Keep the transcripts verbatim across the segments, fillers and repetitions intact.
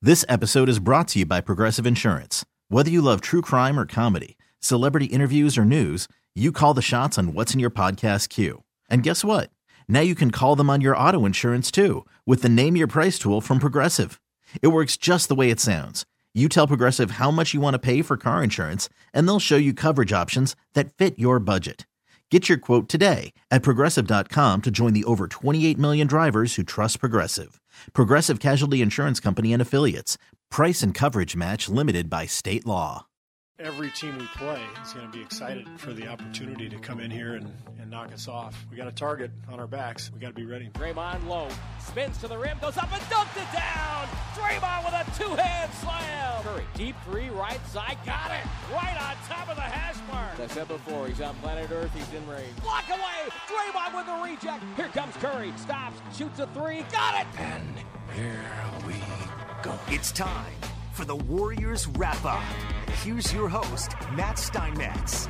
This episode is brought to you by Progressive Insurance. Whether you love true crime or comedy, celebrity interviews or news, you call the shots on what's in your podcast queue. And guess what? Now you can call them on your auto insurance too with the Name Your Price tool from Progressive. It works just the way it sounds. You tell Progressive how much you want to pay for car insurance, and they'll show you coverage options that fit your budget. Get your quote today at Progressive dot com to join the over twenty-eight million drivers who trust Progressive. Progressive Casualty Insurance Company and Affiliates. Price and coverage match limited by state law. Every team we play is going to be excited for the opportunity to come in here and, and knock us off. We got a target on our backs. We got to be ready. Draymond low, spins to the rim, goes up and dunked it down. Draymond with a two-hand slam. Curry, deep three, right side, got it. Right on top of the hash mark. As I said before, he's on planet Earth, he's in range. Block away, Draymond with the reject. Here comes Curry, stops, shoots a three, got it. And here we go. It's time for the Warriors Wrap-Up. Here's your host, Matt Steinmetz.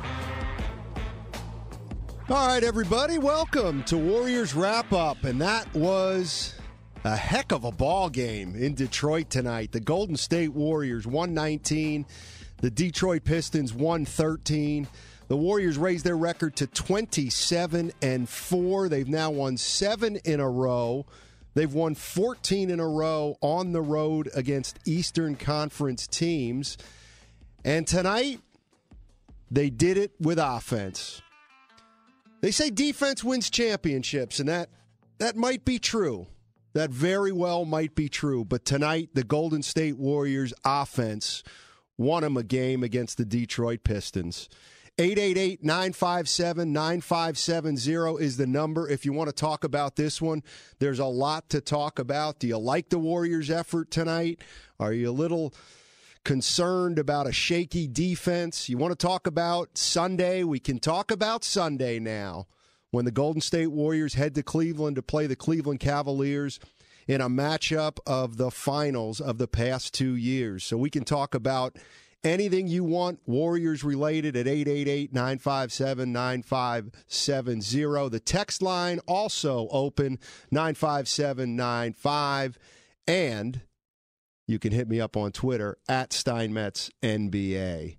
All right, everybody, welcome to Warriors Wrap-Up. And that was a heck of a ball game in Detroit tonight. The Golden State Warriors one nineteen, the Detroit Pistons one thirteen. The Warriors raised their record to twenty-seven and four. They've now won seven in a row. They've won fourteen in a row on the road against Eastern Conference teams. And tonight, they did it with offense. They say defense wins championships, and that, that might be true. That very well might be true. But tonight, the Golden State Warriors offense won them a game against the Detroit Pistons. eight eight eight, nine five seven, nine five seven zero is the number if you want to talk about this one. There's a lot to talk about. Do you like the Warriors' effort tonight? Are you a little concerned about a shaky defense? You want to talk about Sunday? We can talk about Sunday now when the Golden State Warriors head to Cleveland to play the Cleveland Cavaliers in a matchup of the finals of the past two years. So we can talk about anything you want Warriors related at eight eight eight, nine five seven, nine five seven zero. The text line also open, nine five seven nine five. And you can hit me up on Twitter at Steinmetz N B A.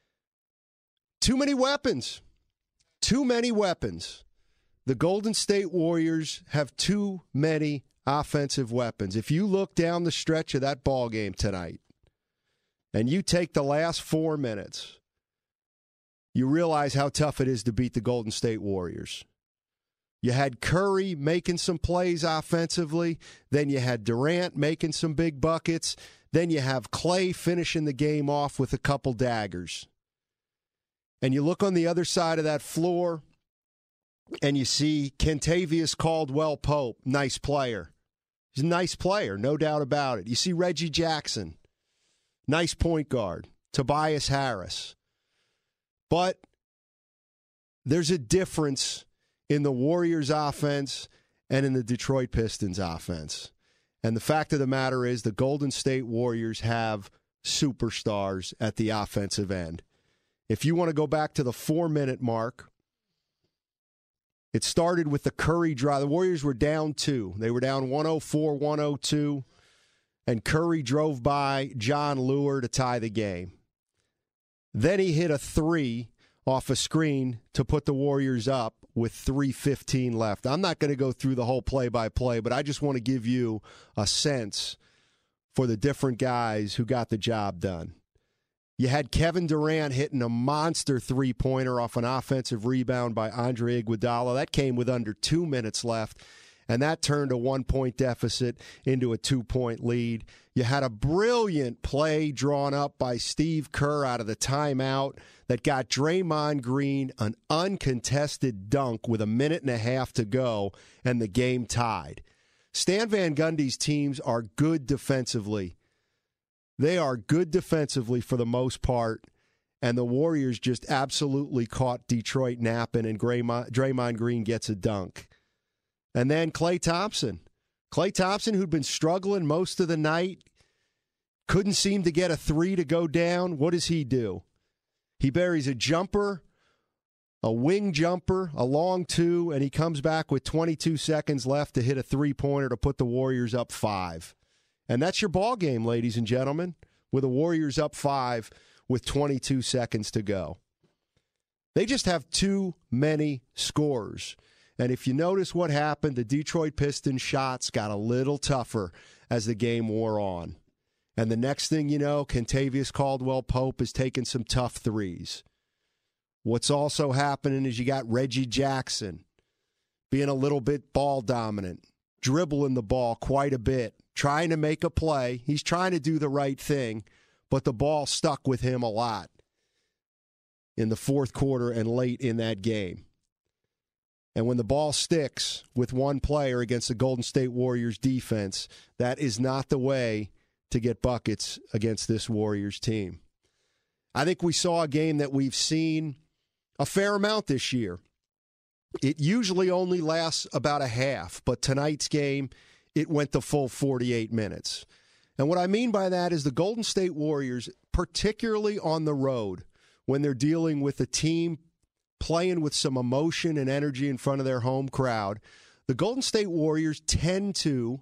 Too many weapons. Too many weapons. The Golden State Warriors have too many offensive weapons. If you look down the stretch of that ball game tonight, and you take the last four minutes, you realize how tough it is to beat the Golden State Warriors. You had Curry making some plays offensively. Then you had Durant making some big buckets. Then you have Clay finishing the game off with a couple daggers. And you look on the other side of that floor, and you see Kentavious Caldwell-Pope, nice player. He's a nice player, no doubt about it. You see Reggie Jackson. Nice point guard, Tobias Harris. But there's a difference in the Warriors' offense and in the Detroit Pistons' offense. And the fact of the matter is the Golden State Warriors have superstars at the offensive end. If you want to go back to the four-minute mark, it started with the Curry drive. The Warriors were down two. They were down one oh four, one oh two. And Curry drove by John Lure to tie the game. Then he hit a three off a screen to put the Warriors up with three fifteen left. I'm not going to go through the whole play-by-play, but I just want to give you a sense for the different guys who got the job done. You had Kevin Durant hitting a monster three-pointer off an offensive rebound by Andre Iguodala. That came with under two minutes left. And that turned a one-point deficit into a two-point lead. You had a brilliant play drawn up by Steve Kerr out of the timeout that got Draymond Green an uncontested dunk with a minute and a half to go, and the game tied. Stan Van Gundy's teams are good defensively. They are good defensively for the most part, and the Warriors just absolutely caught Detroit napping, and Draymond, Draymond Green gets a dunk. And then Klay Thompson. Klay Thompson, who'd been struggling most of the night, couldn't seem to get a three to go down. What does he do? He buries a jumper, a wing jumper, a long two, and he comes back with twenty-two seconds left to hit a three-pointer to put the Warriors up five. And that's your ball game, ladies and gentlemen, with the Warriors up five with twenty-two seconds to go. They just have too many scorers. And if you notice what happened, the Detroit Pistons shots got a little tougher as the game wore on. And the next thing you know, Kentavious Caldwell-Pope is taking some tough threes. What's also happening is you got Reggie Jackson being a little bit ball dominant, dribbling the ball quite a bit, trying to make a play. He's trying to do the right thing, but the ball stuck with him a lot in the fourth quarter and late in that game. And when the ball sticks with one player against the Golden State Warriors defense, that is not the way to get buckets against this Warriors team. I think we saw a game that we've seen a fair amount this year. It usually only lasts about a half, but tonight's game, it went the full forty-eight minutes. And what I mean by that is the Golden State Warriors, particularly on the road, when they're dealing with a team playing with some emotion and energy in front of their home crowd, the Golden State Warriors tend to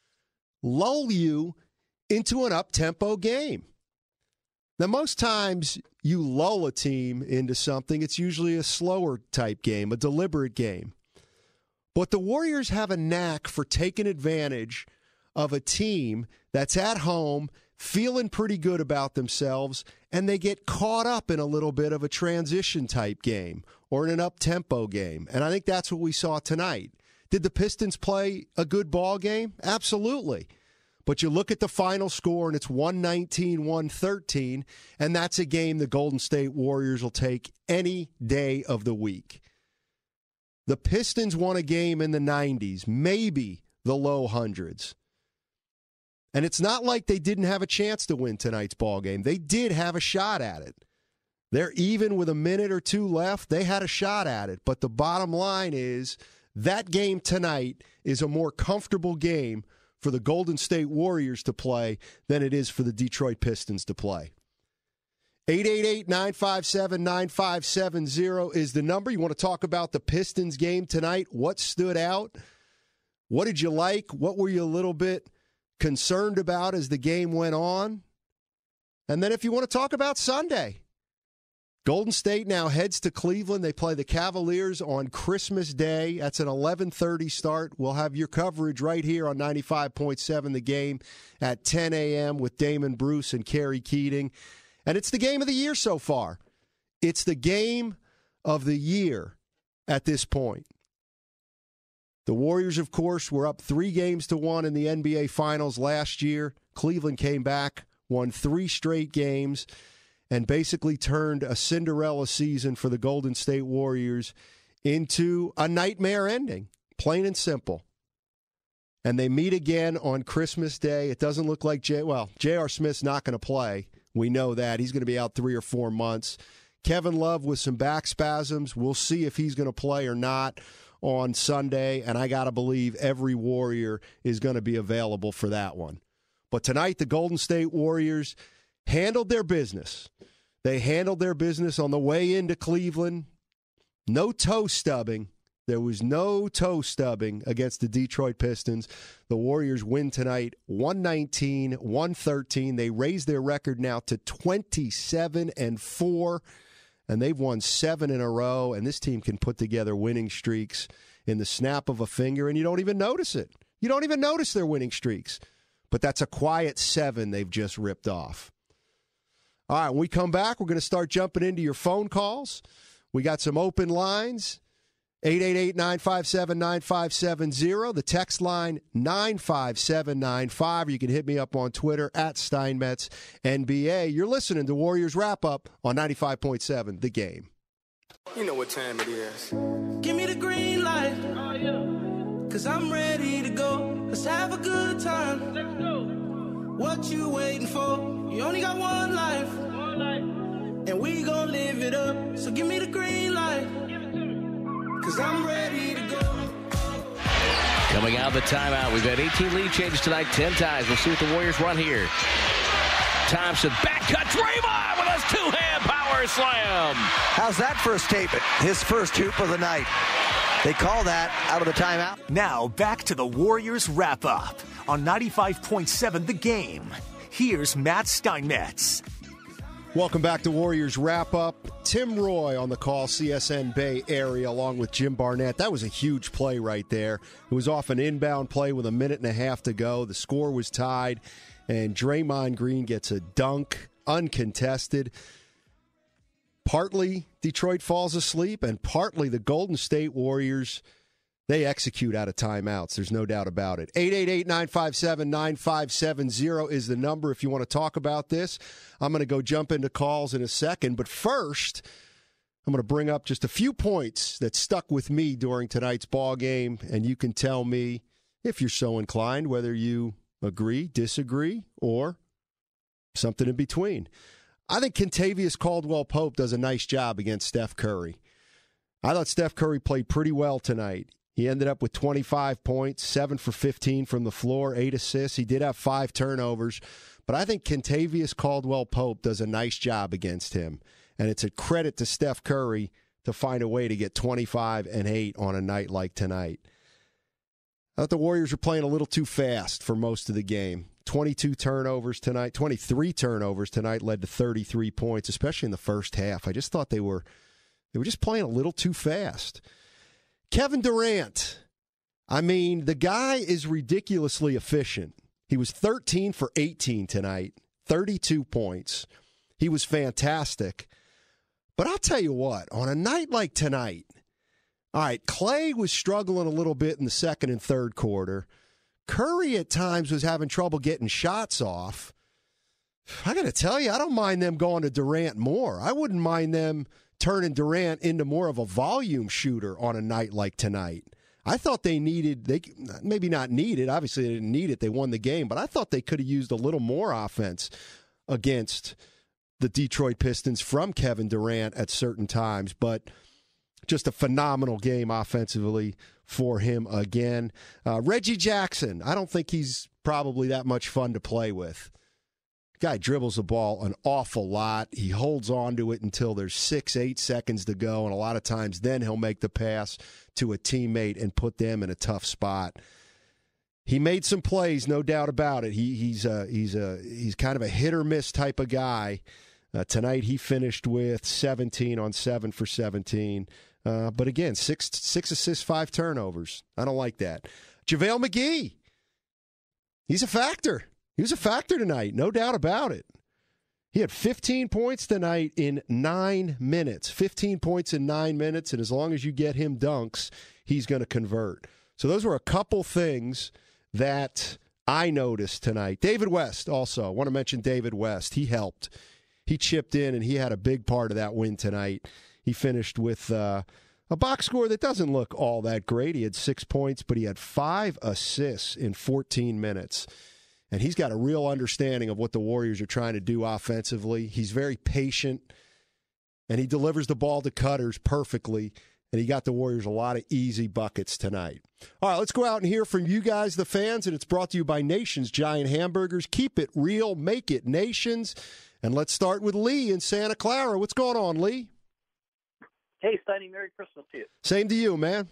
lull you into an up-tempo game. Now, most times you lull a team into something, it's usually a slower type game, a deliberate game. But the Warriors have a knack for taking advantage of a team that's at home, feeling pretty good about themselves, and they get caught up in a little bit of a transition type game or in an up-tempo game. And I think that's what we saw tonight. Did the Pistons play a good ball game? Absolutely. But you look at the final score, and it's one nineteen, one thirteen, and that's a game the Golden State Warriors will take any day of the week. The Pistons won a game in the nineties, maybe the low hundreds. And it's not like they didn't have a chance to win tonight's ball game. They did have a shot at it. They're even with a minute or two left. They had a shot at it. But the bottom line is that game tonight is a more comfortable game for the Golden State Warriors to play than it is for the Detroit Pistons to play. eight eight eight, nine five seven, nine five seven zero is the number. You want to talk about the Pistons game tonight? What stood out? What did you like? What were you a little bit concerned about as the game went on? And then if you want to talk about Sunday, Golden State now heads to Cleveland. They play the Cavaliers on Christmas Day. That's an eleven thirty start. We'll have your coverage right here on ninety-five point seven The Game at ten a.m. with Damon Bruce and Kerry Keating. And it's the game of the year so far. It's the game of the year at this point. The Warriors, of course, were up three games to one in the N B A Finals last year. Cleveland came back, won three straight games, and basically turned a Cinderella season for the Golden State Warriors into a nightmare ending, plain and simple. And they meet again on Christmas Day. It doesn't look like, J- well, J R. Smith's not going to play. We know that. He's going to be out three or four months. Kevin Love with some back spasms. We'll see if he's going to play or not on Sunday, and I got to believe every Warrior is going to be available for that one. But tonight, the Golden State Warriors handled their business. They handled their business on the way into Cleveland. No toe stubbing. There was no toe stubbing against the Detroit Pistons. The Warriors win tonight one nineteen, one thirteen. They raise their record now to twenty-seven and four, and they've won seven in a row, and this team can put together winning streaks in the snap of a finger, and you don't even notice it. You don't even notice their winning streaks. But that's a quiet seven they've just ripped off. All right, when we come back, we're going to start jumping into your phone calls. We got some open lines, eight eight eight, nine five seven, nine five seven zero. The text line, nine five seven nine five. You can hit me up on Twitter, at Steinmetz N B A. You're listening to Warriors Wrap-Up on ninety-five point seven The Game. You know what time it is. Give me the green light. Oh, yeah. Because I'm ready to go. Let's have a good time. Let's go. What you waiting for? You only got one life. One life. And we gon' live it up. So give me the green light. Give it to me. Because I'm ready to go. Coming out of the timeout, we've had eighteen lead changes tonight, ten ties. We'll see what the Warriors run here. Thompson, back cut, Draymond with his two-hand power slam. How's that for a statement? His first hoop of the night. They call that out of the timeout. Now back to the Warriors Wrap-Up on ninety-five point seven The Game. Here's Matt Steinmetz. Welcome back to Warriors Wrap-Up. Tim Roy on the call, C S N Bay Area, along with Jim Barnett. That was a huge play right there. It was off an inbound play with a minute and a half to go. The score was tied, and Draymond Green gets a dunk, uncontested. Partly Detroit falls asleep, and partly the Golden State Warriors, they execute out of timeouts. There's no doubt about it. eight eight eight, nine five seven, nine five seven zero is the number if you want to talk about this. I'm going to go jump into calls in a second. But first, I'm going to bring up just a few points that stuck with me during tonight's ball game, and you can tell me, if you're so inclined, whether you agree, disagree, or something in between. I think Kentavious Caldwell-Pope does a nice job against Steph Curry. I thought Steph Curry played pretty well tonight. He ended up with twenty-five points, seven for fifteen from the floor, eight assists. He did have five turnovers. But I think Kentavious Caldwell-Pope does a nice job against him. And it's a credit to Steph Curry to find a way to get twenty-five and eight on a night like tonight. I thought the Warriors were playing a little too fast for most of the game. twenty-two turnovers tonight, twenty-three turnovers tonight led to thirty-three points, especially in the first half. I just thought they were they were just playing a little too fast. Kevin Durant, I mean, the guy is ridiculously efficient. He was thirteen for eighteen tonight, thirty-two points. He was fantastic. But I'll tell you what, on a night like tonight, all right, Clay was struggling a little bit in the second and third quarter. Curry at times was having trouble getting shots off. I got to tell you, I don't mind them going to Durant more. I wouldn't mind them turning Durant into more of a volume shooter on a night like tonight. I thought they needed, they maybe not needed, obviously they didn't need it, they won the game, but I thought they could have used a little more offense against the Detroit Pistons from Kevin Durant at certain times, but just a phenomenal game offensively for him again. Uh, Reggie Jackson, I don't think he's probably that much fun to play with. Guy dribbles the ball an awful lot. He holds on to it until there's six, eight seconds to go, and a lot of times then he'll make the pass to a teammate and put them in a tough spot. He made some plays, no doubt about it. He, he's a, he's a, he's kind of a hit or miss type of guy. Uh, tonight he finished with seventeen on seven for seventeen. Uh, but again, six six assists, five turnovers. I don't like that. JaVale McGee, he's a factor. He was a factor tonight, no doubt about it. He had fifteen points tonight in nine minutes. fifteen points in nine minutes, and as long as you get him dunks, he's going to convert. So those were a couple things that I noticed tonight. David West also. I want to mention David West. He helped. He chipped in, and he had a big part of that win tonight. He finished with uh, a box score that doesn't look all that great. He had six points, but he had five assists in fourteen minutes. And he's got a real understanding of what the Warriors are trying to do offensively. He's very patient, and he delivers the ball to cutters perfectly, and he got the Warriors a lot of easy buckets tonight. All right, let's go out and hear from you guys, the fans, and it's brought to you by Nation's Giant Hamburgers. Keep it real, make it Nation's. And let's start with Lee in Santa Clara. What's going on, Lee? Hey, Steiny, Merry Christmas to you. Same to you, man.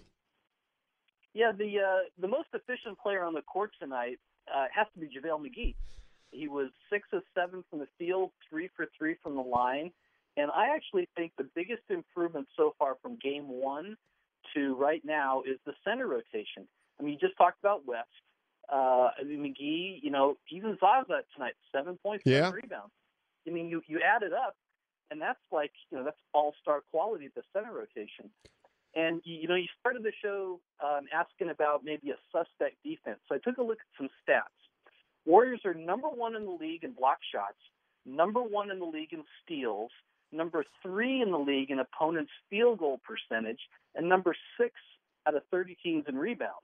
Yeah, the uh, the most efficient player on the court tonight uh, has to be JaVale McGee. He was six of seven from the field, three for three from the line. And I actually think the biggest improvement so far from game one to right now is the center rotation. I mean, you just talked about West. Uh, I mean, McGee, you know, even Zaza tonight, seven points, yeah. seven rebounds. I mean, you, you add it up, and that's like, you know, that's all-star quality at the center rotation. And, you know, you started the show um, asking about maybe a suspect defense. So I took a look at some stats. Warriors are number one in the league in block shots, number one in the league in steals, number three in the league in opponents' field goal percentage, and number six out of thirty teams in rebounds.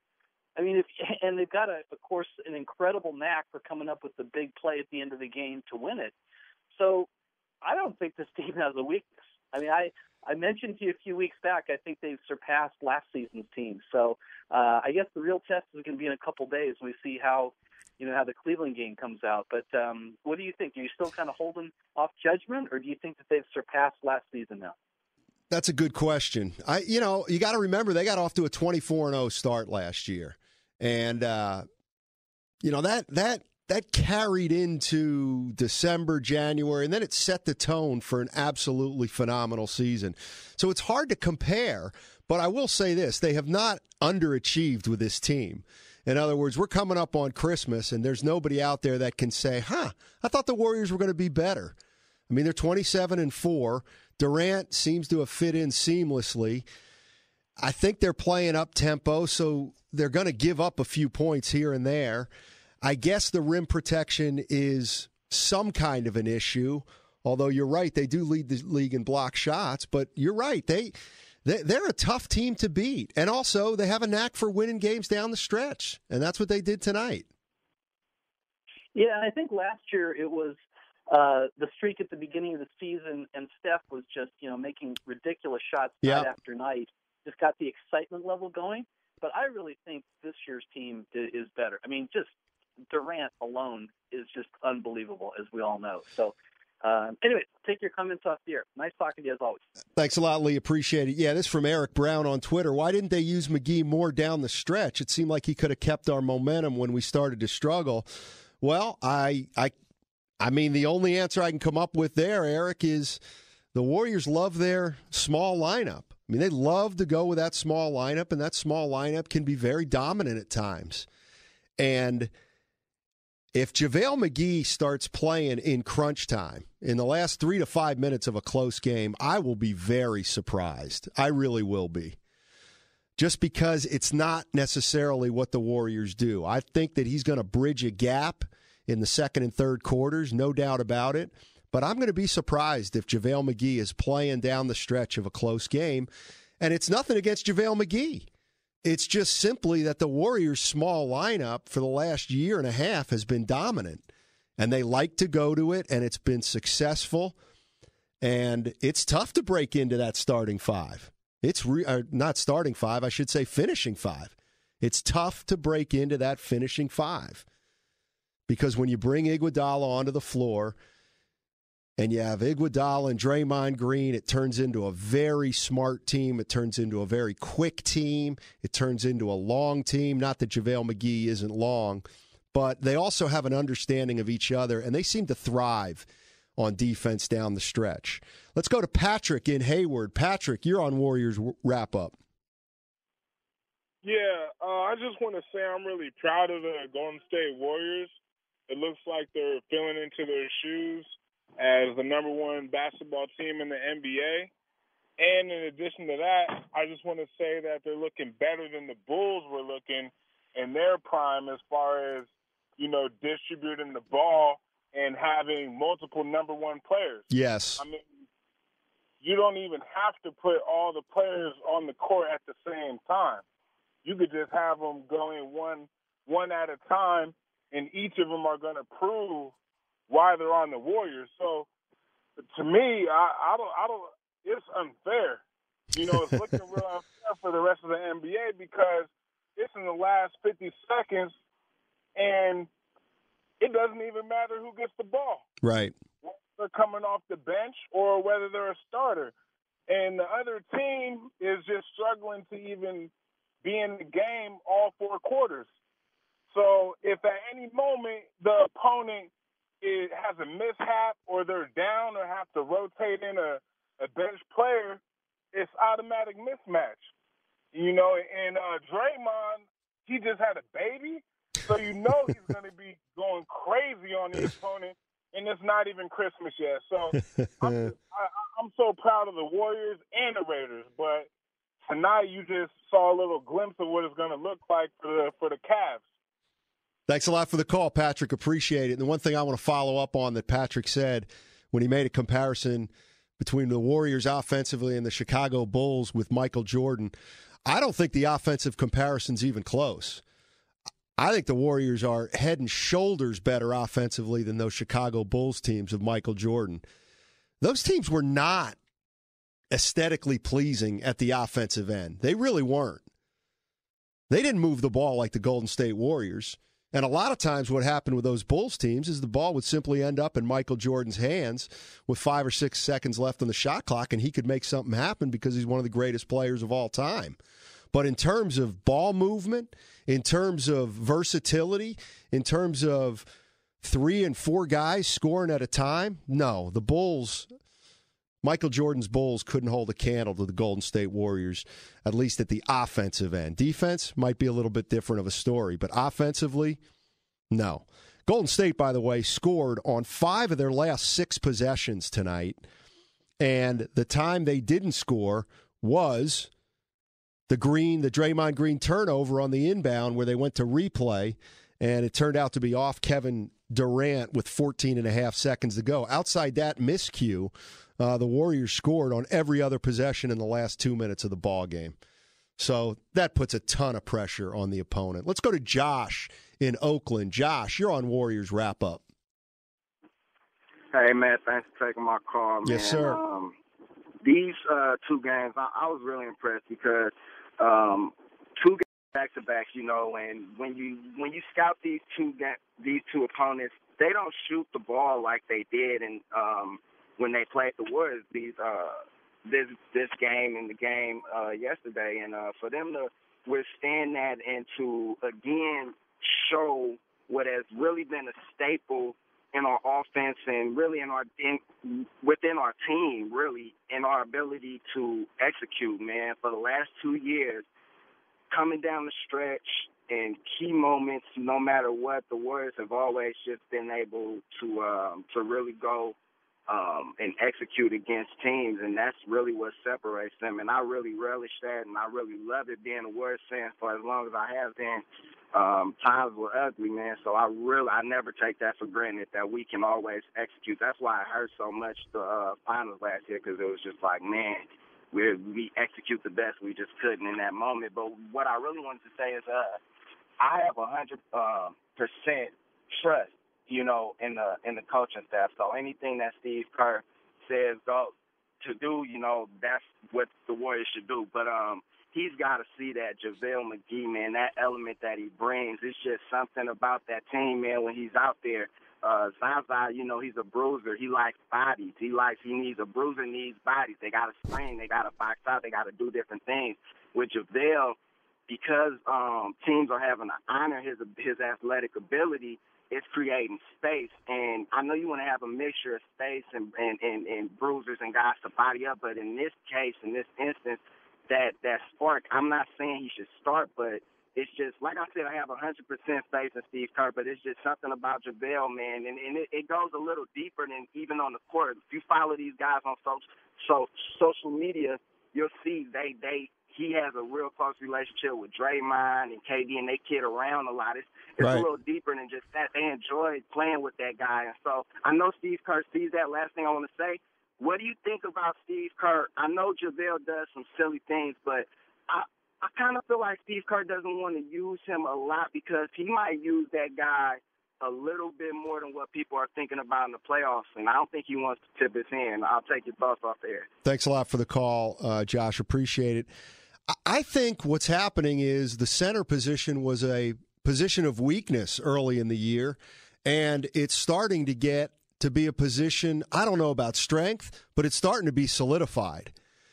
I mean, if, and they've got, a, of course, an incredible knack for coming up with the big play at the end of the game to win it. So I don't think this team has a weakness. I mean, I, I mentioned to you a few weeks back, I think they've surpassed last season's team. So uh, I guess the real test is going to be in a couple days when we see how, you know, how the Cleveland game comes out. But um, what do you think? Are you still kind of holding off judgment, or do you think that they've surpassed last season now? That's a good question. I, you know, you got to remember they got off to a twenty-four and oh start last year. And uh, you know, that that that carried into December, January, and then it set the tone for an absolutely phenomenal season. So it's hard to compare, but I will say this, they have not underachieved with this team. In other words, we're coming up on Christmas, and there's nobody out there that can say, huh, I thought the Warriors were going to be better. I mean, they're twenty-seven and four. Durant seems to have fit in seamlessly. I think they're playing up-tempo, so they're going to give up a few points here and there. I guess the rim protection is some kind of an issue, although you're right, they do lead the league in block shots, but you're right, they, they, they're a tough team to beat. And also, they have a knack for winning games down the stretch, and that's what they did tonight. Yeah, I think last year it was uh, the streak at the beginning of the season, and Steph was just, you know, making ridiculous shots yep. night after night. Just got the excitement level going. But I really think this year's team is better. I mean, just Durant alone is just unbelievable, as we all know. So, uh, anyway, take your comments off the air. Nice talking to you as always. Thanks a lot, Lee. Appreciate it. Yeah, this is from Eric Brown on Twitter. Why didn't they use McGee more down the stretch? It seemed like he could have kept our momentum when we started to struggle. Well, I, I, I mean, the only answer I can come up with there, Eric, is the Warriors love their small lineup. I mean, they love to go with that small lineup, and that small lineup can be very dominant at times. And if JaVale McGee starts playing in crunch time in the last three to five minutes of a close game, I will be very surprised. I really will be. Just because it's not necessarily what the Warriors do. I think that he's going to bridge a gap in the second and third quarters, no doubt about it. But I'm going to be surprised if JaVale McGee is playing down the stretch of a close game. And it's nothing against JaVale McGee. It's just simply that the Warriors' small lineup for the last year and a half has been dominant. And they like to go to it, and it's been successful. And it's tough to break into that starting five. It's re- or not starting five, I should say finishing five. It's tough to break into that finishing five. Because when you bring Iguodala onto the floor, and you have Iguodala and Draymond Green, it turns into a very smart team. It turns into a very quick team. It turns into a long team. Not that JaVale McGee isn't long, but they also have an understanding of each other, and they seem to thrive on defense down the stretch. Let's go to Patrick in Hayward. Patrick, you're on Warriors Wrap-Up. Yeah, uh, I just want to say I'm really proud of the Golden State Warriors. It looks like they're filling into their shoes as the number one basketball team in the N B A. And in addition to that, I just want to say that they're looking better than the Bulls were looking in their prime as far as, you know, distributing the ball and having multiple number one players. Yes. I mean, you don't even have to put all the players on the court at the same time. You could just have them going one, one at a time, and each of them are going to prove why they're on the Warriors. So, to me, I, I don't, I don't. It's unfair. You know, it's looking real unfair for the rest of the N B A because it's in the last fifty seconds, and it doesn't even matter who gets the ball. Right. Whether they're coming off the bench or whether they're a starter, and the other team is just struggling to even be in the game all four quarters. So, if at any moment the opponent it has a mishap or they're down or have to rotate in a, a bench player, it's automatic mismatch. You know, and uh, Draymond, he just had a baby, so you know he's going to be going crazy on the opponent, and it's not even Christmas yet. So I'm, I, I'm so proud of the Warriors and the Raiders, but tonight you just saw a little glimpse of what it's going to look like for the, for the Cavs. Thanks a lot for the call, Patrick. Appreciate it. And the one thing I want to follow up on that Patrick said when he made a comparison between the Warriors offensively and the Chicago Bulls with Michael Jordan, I don't think the offensive comparison's even close. I think the Warriors are head and shoulders better offensively than those Chicago Bulls teams of Michael Jordan. Those teams were not aesthetically pleasing at the offensive end. They really weren't. They didn't move the ball like the Golden State Warriors. And a lot of times what happened with those Bulls teams is the ball would simply end up in Michael Jordan's hands with five or six seconds left on the shot clock, and he could make something happen because he's one of the greatest players of all time. But in terms of ball movement, in terms of versatility, in terms of three and four guys scoring at a time, no. The Bulls, Michael Jordan's Bulls couldn't hold a candle to the Golden State Warriors, at least at the offensive end. Defense might be a little bit different of a story, but offensively, no. Golden State, by the way, scored on five of their last six possessions tonight, and the time they didn't score was the Green, the Draymond Green turnover on the inbound where they went to replay, and it turned out to be off Kevin Durant with fourteen and a half seconds to go. Outside that miscue, uh, the Warriors scored on every other possession in the last two minutes of the ball game. So that puts a ton of pressure on the opponent. Let's go to Josh in Oakland. Josh, you're on Warriors Wrap-Up. Hey, man, thanks for taking my call, man. Yes, sir. Um, these uh, two games, I, I was really impressed because um, two games back-to-back, you know, and when you when you scout these two ga- these two opponents, they don't shoot the ball like they did and um, when they played the Warriors these uh, this this game and the game uh, yesterday. And uh, for them to withstand that and to, again, show what has really been a staple in our offense and really in our in, within our team, really, in our ability to execute, man. For the last two years, coming down the stretch in key moments, no matter what, the Warriors have always just been able to um, to really go um, and execute against teams, and that's really what separates them. And I really relish that, and I really love it being a Warriors fan for as long as I have been. Um, times were ugly, man, so I really, I never take that for granted that we can always execute. That's why it hurt so much the uh, finals last year, because it was just like, man, we we execute the best. We just couldn't in that moment. But what I really wanted to say is uh, I have one hundred percent trust, you know, in the in the coaching staff. So anything that Steve Kerr says go to do, you know, that's what the Warriors should do. But um, he's got to see that JaVale McGee, man, that element that he brings. It's just something about that team, man, when he's out there. Uh, Zaza, you know, he's a bruiser. He likes bodies. He likes, he needs a bruiser, needs bodies. They got to spring. They got to box out. They got to do different things. With JaVale, because um, teams are having to honor his his athletic ability, it's creating space. And I know you want to have a mixture of space and, and, and, and bruisers and guys to body up, but in this case, in this instance, that, that spark, I'm not saying he should start, but it's just, like I said, I have one hundred percent faith in Steve Kerr, but it's just something about JaVale, man, and, and it, it goes a little deeper than even on the court. If you follow these guys on so, so, social media, you'll see they, they he has a real close relationship with Draymond and K D, and they kid around a lot. It's, it's right. a little deeper than just that. They enjoy playing with that guy, and so I know Steve Kerr sees that. Last thing I want to say, what do you think about Steve Kerr? I know JaVale does some silly things, but I I kind of feel like Steve Kerr doesn't want to use him a lot because he might use that guy a little bit more than what people are thinking about in the playoffs, and I don't think he wants to tip his hand. I'll take your thoughts off there. Thanks a lot for the call, uh, Josh. Appreciate it. I think what's happening is the center position was a position of weakness early in the year, and it's starting to get to be a position, I don't know about strength, but it's starting to be solidified.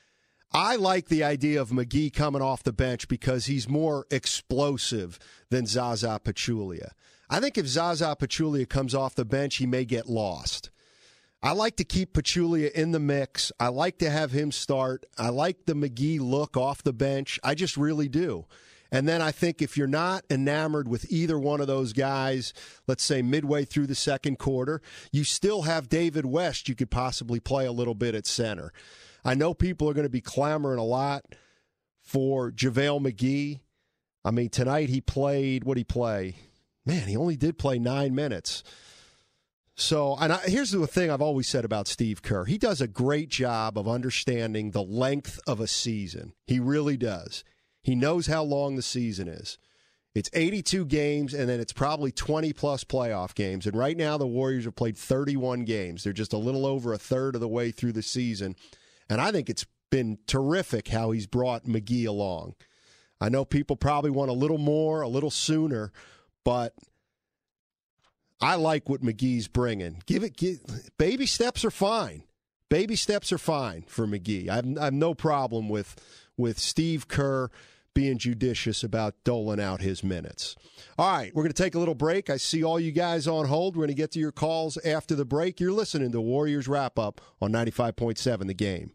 I like the idea of McGee coming off the bench because he's more explosive than Zaza Pachulia. I think if Zaza Pachulia comes off the bench, he may get lost. I like to keep Pachulia in the mix. I like to have him start. I like the McGee look off the bench. I just really do. And then I think if you're not enamored with either one of those guys, let's say midway through the second quarter, you still have David West you could possibly play a little bit at center. I know people are going to be clamoring a lot for JaVale McGee. I mean, tonight he played, what did he play? Man, he only did play nine minutes. So, and I, here's the thing I've always said about Steve Kerr. He does a great job of understanding the length of a season. He really does. He knows how long the season is. It's eighty-two games, and then it's probably twenty-plus playoff games. And right now the Warriors have played thirty-one games. They're just a little over a third of the way through the season. And I think it's been terrific how he's brought McGee along. I know people probably want a little more, a little sooner, but I like what McGee's bringing. Give it, give, baby steps are fine. Baby steps are fine for McGee. I have, I have no problem with with Steve Kerr being judicious about doling out his minutes. All right, we're going to take a little break. I see all you guys on hold. We're going to get to your calls after the break. You're listening to Warriors Wrap-Up on ninety-five point seven The Game.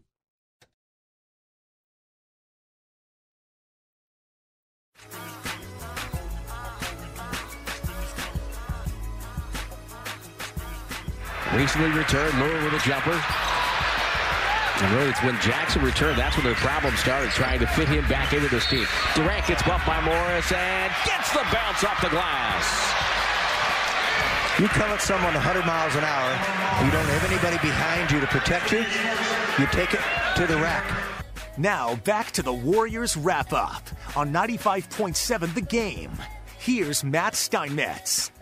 Recently returned, Moore with a jumper. And really, it's when Jackson returned, that's when their problem started, trying to fit him back into this team. Durant gets bumped by Morris and gets the bounce off the glass. You come at someone one hundred miles an hour, you don't have anybody behind you to protect you, you take it to the rack. Now, back to the Warriors Wrap-Up on ninety-five point seven The Game. Here's Matt Steinmetz.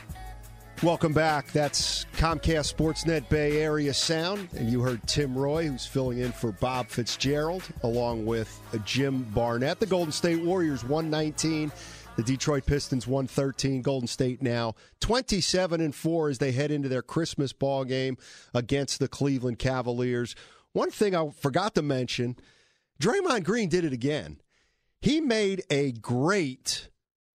Welcome back. That's Comcast Sportsnet Bay Area Sound. And you heard Tim Roy, who's filling in for Bob Fitzgerald, along with Jim Barnett. The Golden State Warriors, one nineteen. The Detroit Pistons, one thirteen. Golden State now twenty-seven and four as they head into their Christmas ball game against the Cleveland Cavaliers. One thing I forgot to mention, Draymond Green did it again. He made a great,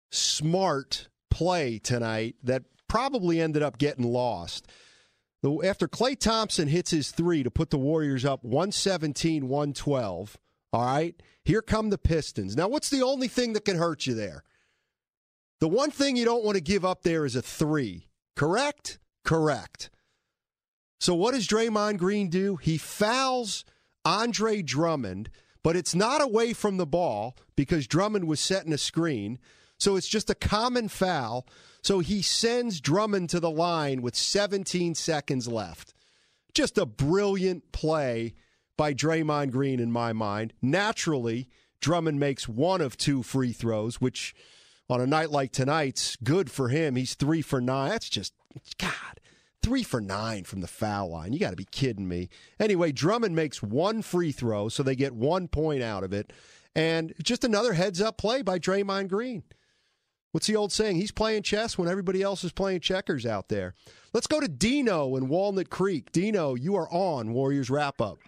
smart play tonight that probably ended up getting lost. After Klay Thompson hits his three to put the Warriors up one seventeen one twelve, all right, here come the Pistons. Now, what's the only thing that can hurt you there? The one thing you don't want to give up there is a three. Correct? Correct. So what does Draymond Green do? He fouls Andre Drummond, but it's not away from the ball because Drummond was setting a screen. So it's just a common foul. So he sends Drummond to the line with seventeen seconds left. Just a brilliant play by Draymond Green in my mind. Naturally, Drummond makes one of two free throws, which on a night like tonight's good for him. He's three for nine. That's just, God, three for nine from the foul line. You got to be kidding me. Anyway, Drummond makes one free throw, so they get one point out of it. And just another heads-up play by Draymond Green. What's the old saying? He's playing chess when everybody else is playing checkers out there. Let's go to Dino in Walnut Creek. Dino, you are on Warriors Wrap-Up.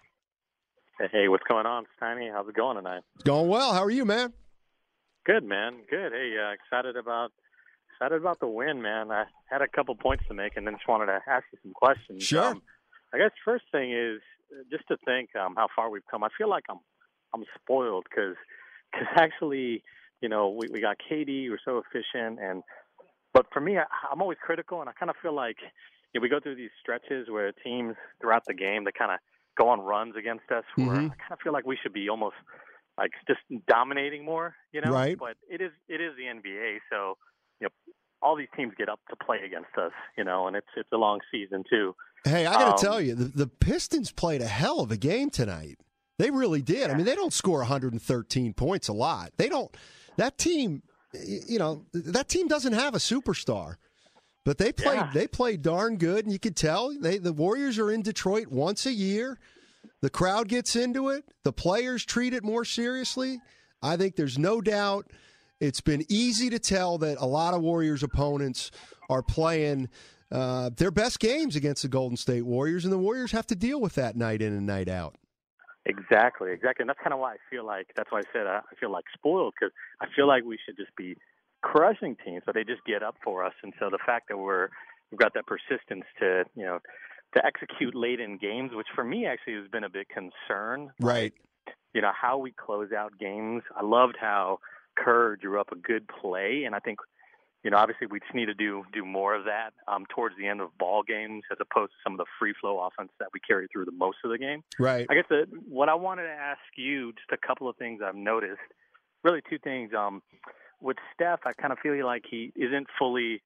Hey, what's going on, Steiny? How's it going tonight? It's going well. How are you, man? Good, man. Good. Hey, uh, excited about excited about the win, man. I had a couple points to make and then just wanted to ask you some questions. Sure. Um, I guess first thing is just to think um, how far we've come. I feel like I'm I'm spoiled because because actually – you know, we, we got K D, we're so efficient. and But for me, I, I'm always critical, and I kind of feel like you know, we go through these stretches where teams throughout the game, they kind of go on runs against us where mm-hmm. I kind of feel like we should be almost like just dominating more, you know? Right. But it is it is the N B A, so, you know, all these teams get up to play against us, you know, and it's it's a long season too. Hey, I got to um, tell you, the, the Pistons played a hell of a game tonight. They really did. Yeah. I mean, they don't score one hundred thirteen points a lot. They don't. That team, you know, that team doesn't have a superstar, but they played. Yeah. They played darn good, and you could tell they the Warriors are in Detroit once a year. The crowd gets into it. The players treat it more seriously. I think there's no doubt. It's been easy to tell that a lot of Warriors opponents are playing uh, their best games against the Golden State Warriors, and the Warriors have to deal with that night in and night out. Exactly, exactly. And that's kind of why I feel like, that's why I said I feel like spoiled, because I feel like we should just be crushing teams, but they just get up for us. And so the fact that we're, we've got that persistence to, you know, to execute late in games, which for me actually has been a big concern. Right. Like, you know, how we close out games. I loved how Kerr drew up a good play, and I think, you know, obviously we just need to do do more of that um, towards the end of ball games as opposed to some of the free-flow offense that we carry through the most of the game. Right. I guess the, what I wanted to ask you, just a couple of things I've noticed, really two things. Um, with Steph, I kind of feel like he isn't fully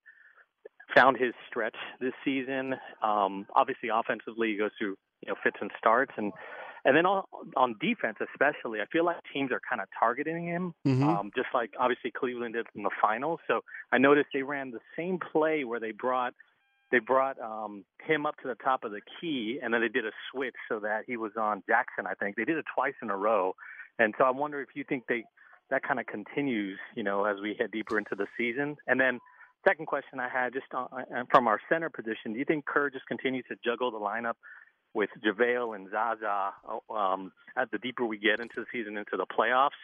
found his stretch this season. Um, obviously, offensively, he goes through, you know, fits and starts. And And then on, on defense especially, I feel like teams are kind of targeting him, mm-hmm. um, just like obviously Cleveland did in the finals. So I noticed they ran the same play where they brought they brought um, him up to the top of the key, and then they did a switch so that he was on Jackson, I think. They did it twice in a row. And so I wonder if you think they that kind of continues, you know, as we head deeper into the season. And then second question I had, just on, from our center position, do you think Kerr just continues to juggle the lineup with JaVale and Zaza um, as the deeper we get into the season, into the playoffs?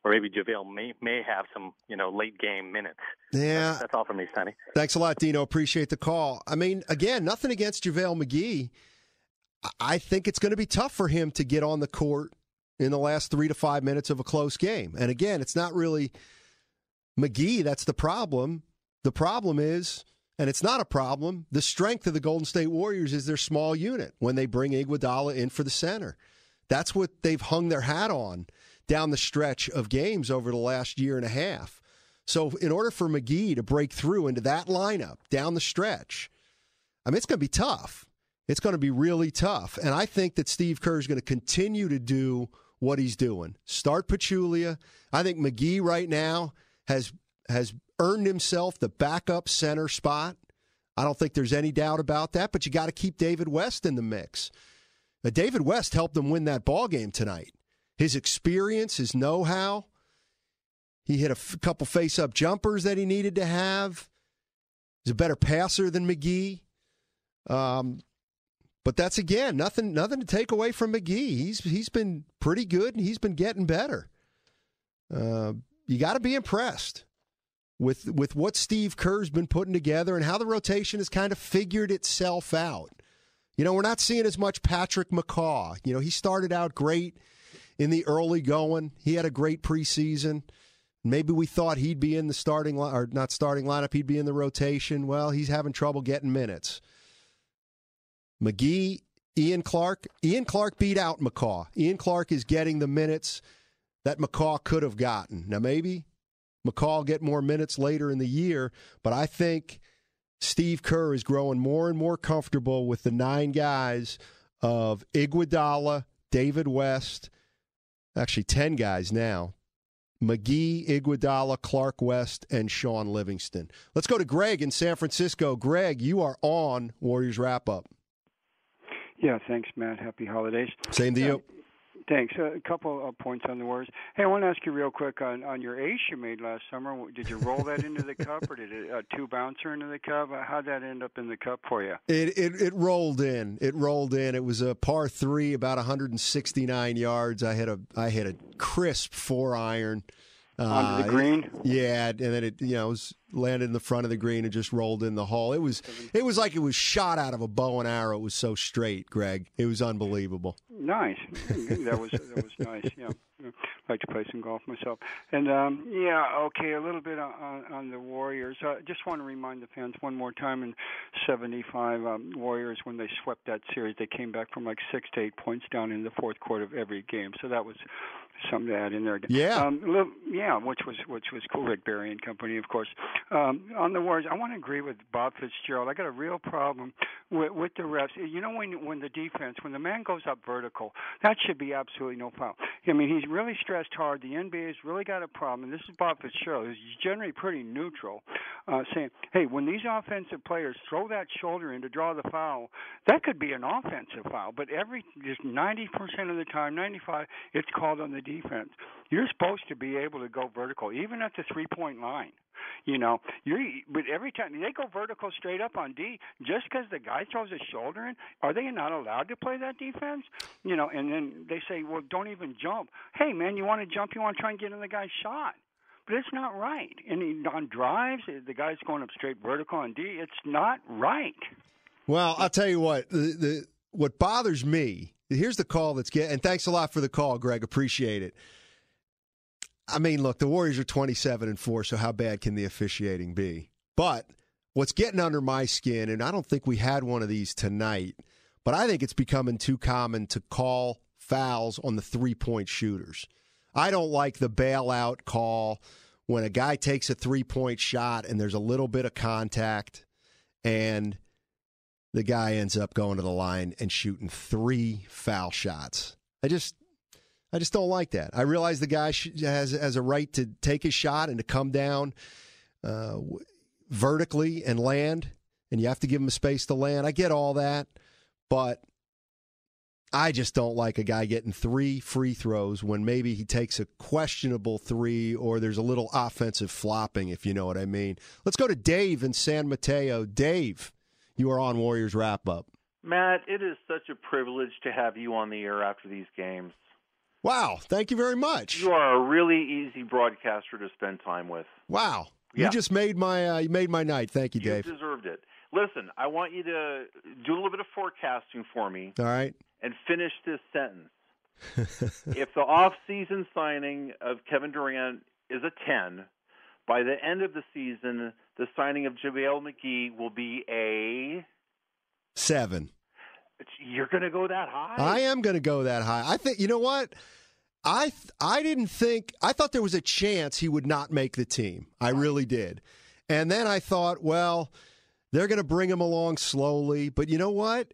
or maybe JaVale may may have some, you know, late game minutes. Yeah. That's, that's all for me, Sonny. Thanks a lot, Dino. Appreciate the call. I mean, again, nothing against JaVale McGee. I think it's going to be tough for him to get on the court in the last three to five minutes of a close game. And again, it's not really McGee that's the problem. The problem is, and it's not a problem, the strength of the Golden State Warriors is their small unit when they bring Iguodala in for the center. That's what they've hung their hat on down the stretch of games over the last year and a half. So in order for McGee to break through into that lineup down the stretch, I mean, it's going to be tough. It's going to be really tough. And I think that Steve Kerr is going to continue to do what he's doing. Start Pachulia. I think McGee right now has has earned himself the backup center spot. I don't think there's any doubt about that, but you got to keep David West in the mix. Now, David West helped them win that ball game tonight. His experience, his know-how. He hit a f- couple face-up jumpers that he needed to have. He's a better passer than McGee. Um, but that's, again, nothing nothing to take away from McGee. He's He's been pretty good, and he's been getting better. Uh, you got to be impressed with with what Steve Kerr's been putting together and how the rotation has kind of figured itself out. You know, we're not seeing as much Patrick McCaw. You know, he started out great in the early going. He had a great preseason. Maybe we thought he'd be in the starting line, or not starting lineup, he'd be in the rotation. Well, he's having trouble getting minutes. McGee, Ian Clark. Ian Clark beat out McCaw. Ian Clark is getting the minutes that McCaw could have gotten. Now, maybe McCaw will get more minutes later in the year, but I think Steve Kerr is growing more and more comfortable with the nine guys of Iguodala, David West, actually ten guys now, McGee, Iguodala, Clark West, and Sean Livingston. Let's go to Greg in San Francisco. Greg, you are on Warriors Wrap-Up. Yeah, thanks, Matt. Happy holidays. Same to you. Uh, thanks. Uh, a couple of points on the Warriors. Hey, I want to ask you real quick on, on your ace you made last summer. Did you roll that into the cup, or did it a two-bouncer into the cup? How'd that end up in the cup for you? It, it it rolled in. It rolled in. It was a par three, about one hundred sixty-nine yards. I had a I had a crisp four iron. Onto uh, the green? It, yeah, and then it you know it was landed in the front of the green and just rolled in the hole. It was it was like it was shot out of a bow and arrow. It was so straight, Greg. It was unbelievable. Nice. That was that was nice. Yeah, I like to play some golf myself. And um, yeah, okay, a little bit on, on the Warriors. I uh, just want to remind the fans one more time. In seventy-five, um, Warriors, when they swept that series, they came back from like six to eight points down in the fourth quarter of every game. So that was something to add in there. Yeah. Um, little, yeah, which was which was cool. Rick Barry and company, of course. Um, on the Warriors, I want to agree with Bob Fitzgerald. I got a real problem with, with the refs. You know, when when the defense, when the man goes up vertical, that should be absolutely no foul. I mean, he's really stressed hard. The N B A has really got a problem. And this is Bob Fitzgerald. He's generally pretty neutral, uh, saying, hey, when these offensive players throw that shoulder in to draw the foul, that could be an offensive foul. But every just ninety percent of the time, ninety-five, it's called on the defense. You're supposed to be able to go vertical, even at the three-point line. You know, you're, but every time they go vertical straight up on D, just because the guy throws his shoulder in, are they not allowed to play that defense? You know, and then they say, well, don't even jump. Hey, man, you want to jump, you want to try and get in the guy's shot. But it's not right. And he, on drives, the guy's going up straight vertical on D. It's not right. Well, I'll tell you what, the, the what bothers me, here's the call that's getting, and thanks a lot for the call, Greg, appreciate it. I mean, look, the Warriors are twenty-seven and four, so how bad can the officiating be? But what's getting under my skin, and I don't think we had one of these tonight, but I think it's becoming too common to call fouls on the three-point shooters. I don't like the bailout call when a guy takes a three-point shot and there's a little bit of contact and the guy ends up going to the line and shooting three foul shots. I just... I just don't like that. I realize the guy has has a right to take his shot and to come down uh, vertically and land, and you have to give him a space to land. I get all that, but I just don't like a guy getting three free throws when maybe he takes a questionable three or there's a little offensive flopping, if you know what I mean. Let's go to Dave in San Mateo. Dave, you are on Warriors Wrap-Up. Matt, it is such a privilege to have you on the air after these games. Wow, thank you very much. You are a really easy broadcaster to spend time with. Wow, Yeah. you just made my uh, you made my night. Thank you, You Dave. deserved it. Listen, I want you to do a little bit of forecasting for me. All right. And finish this sentence. If the off-season signing of Kevin Durant is a ten, by the end of the season, the signing of JaVale McGee will be a Seven. You're going to go that high? I am going to go that high. I think, you know what? I th- I didn't think, I thought there was a chance he would not make the team. I really did. And then I thought, well, they're going to bring him along slowly. But you know what?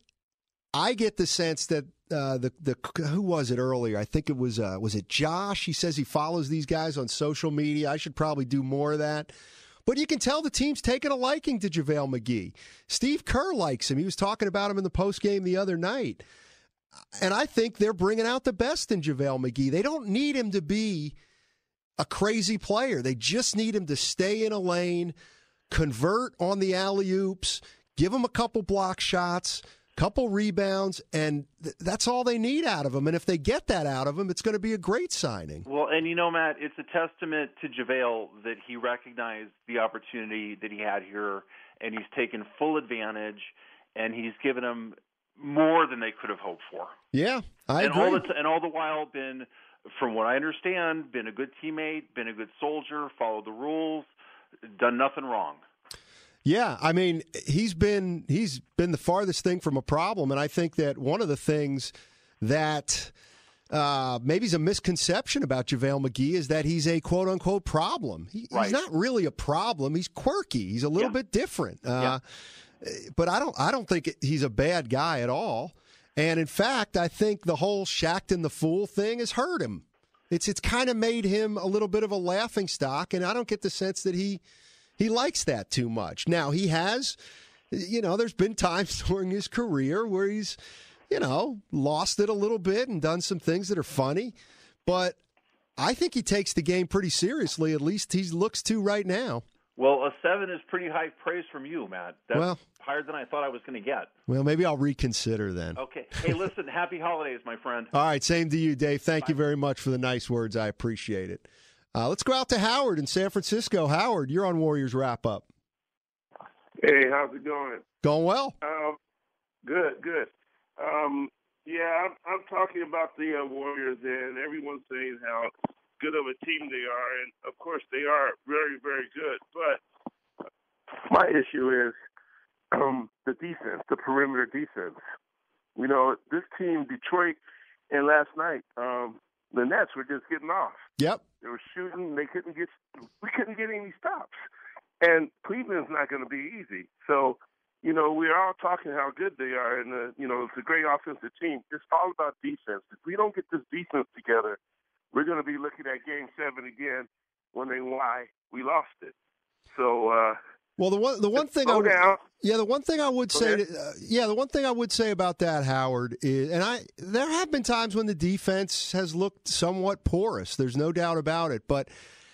I get the sense that uh, the the who was it earlier? I think it was uh, was it Josh? He says he follows these guys on social media. I should probably do more of that. But you can tell the team's taking a liking to JaVale McGee. Steve Kerr likes him. He was talking about him in the postgame the other night. And I think they're bringing out the best in JaVale McGee. They don't need him to be a crazy player. They just need him to stay in a lane, convert on the alley-oops, give him a couple block shots, couple rebounds, and th- that's all they need out of him. And if they get that out of him, it's going to be a great signing. Well, and you know, Matt, it's a testament to JaVale that he recognized the opportunity that he had here, and he's taken full advantage, and he's given them more than they could have hoped for. Yeah, I and agree. All the t- and all the while been, from what I understand, been a good teammate, been a good soldier, followed the rules, done nothing wrong. Yeah, I mean, he's been he's been the farthest thing from a problem, and I think that one of the things that uh, maybe is a misconception about JaVale McGee is that he's a quote-unquote problem. He, Right. He's not really a problem. He's quirky. He's a little Yeah. bit different. Uh, Yeah. But I don't I don't think he's a bad guy at all. And, in fact, I think the whole Shaqtin' the Fool thing has hurt him. It's, it's kind of made him a little bit of a laughingstock, and I don't get the sense that he – He likes that too much. Now, he has, you know, there's been times during his career where he's, you know, lost it a little bit and done some things that are funny. But I think he takes the game pretty seriously. At least he looks to right now. Well, a seven is pretty high praise from you, Matt. That's Well- higher than I thought I was going to get. Well, maybe I'll reconsider then. Okay. Hey, listen, happy holidays, my friend. All right, same to you, Dave. Thank you very much for the nice words. I appreciate it. Uh, let's go out to Howard in San Francisco. Howard, you're on Warriors Wrap-Up. Hey, how's it going? Going well. Um, good, good. Um, yeah, I'm, I'm talking about the uh, Warriors, and everyone's saying how good of a team they are, and of course they are very, very good. But my issue is um, the defense, the perimeter defense. You know, this team, Detroit, and last night, um, the Nets were just getting off. Yep. They were shooting. They couldn't get. We couldn't get any stops. And Cleveland's not going to be easy. So, you know, we're all talking how good they are, and uh, you know, it's a great offensive team. It's all about defense. If we don't get this defense together, we're going to be looking at Game Seven again, wondering why we lost it. So. uh Well, the one the one thing I slow would, down. yeah the one thing I would Go say ahead. to, uh, yeah the one thing I would say about that, Howard, is, and I there have been times when the defense has looked somewhat porous. There's no doubt about it, but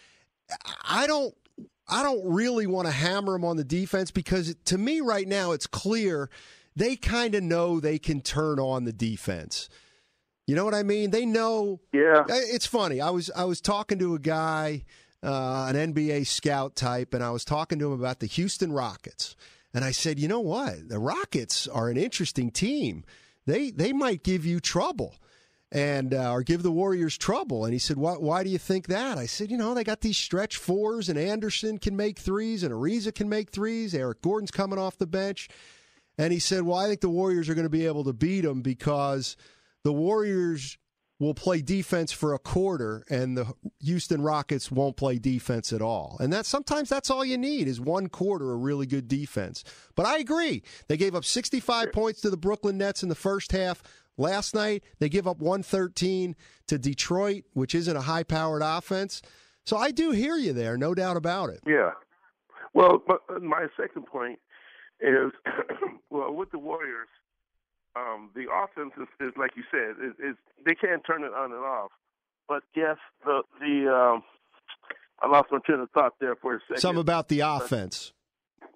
I don't I don't really want to hammer them on the defense because to me right now it's clear they kind of know they can turn on the defense. You know what I mean? They know. Yeah. It's funny. I was I was talking to a guy. Uh, an N B A scout type, and I was talking to him about the Houston Rockets. And I said, you know what? The Rockets are an interesting team. They they might give you trouble and uh, or give the Warriors trouble. And he said, why, why do you think that? I said, you know, they got these stretch fours, and Anderson can make threes, and Ariza can make threes. Eric Gordon's coming off the bench. And he said, well, I think the Warriors are going to be able to beat them because the Warriors will play defense for a quarter, and the Houston Rockets won't play defense at all. And that sometimes that's all you need is one quarter of really good defense. But I agree. They gave up sixty-five points to the Brooklyn Nets in the first half. Last night, they give up one thirteen to Detroit, which isn't a high-powered offense. So I do hear you there, no doubt about it. Yeah. Well, but my second point is, well, with the Warriors, Um, the offense is, is like you said, is, is they can't turn it on and off. But yes, the the um, I lost my train of thought there for a second. Something about the offense.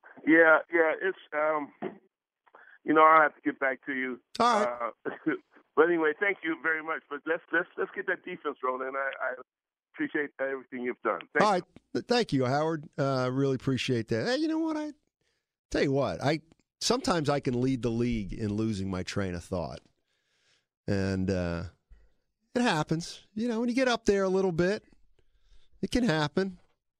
Yeah, yeah, it's um, you know, I have to get back to you. All right. Uh, But anyway, thank you very much. But let's let's let's get that defense rolling. I, I appreciate everything you've done. Thank All you. right, thank you, Howard. I uh, really appreciate that. Hey, you know what? I tell you what. I sometimes I can lead the league in losing my train of thought, and uh, it happens. You know, when you get up there a little bit, it can happen.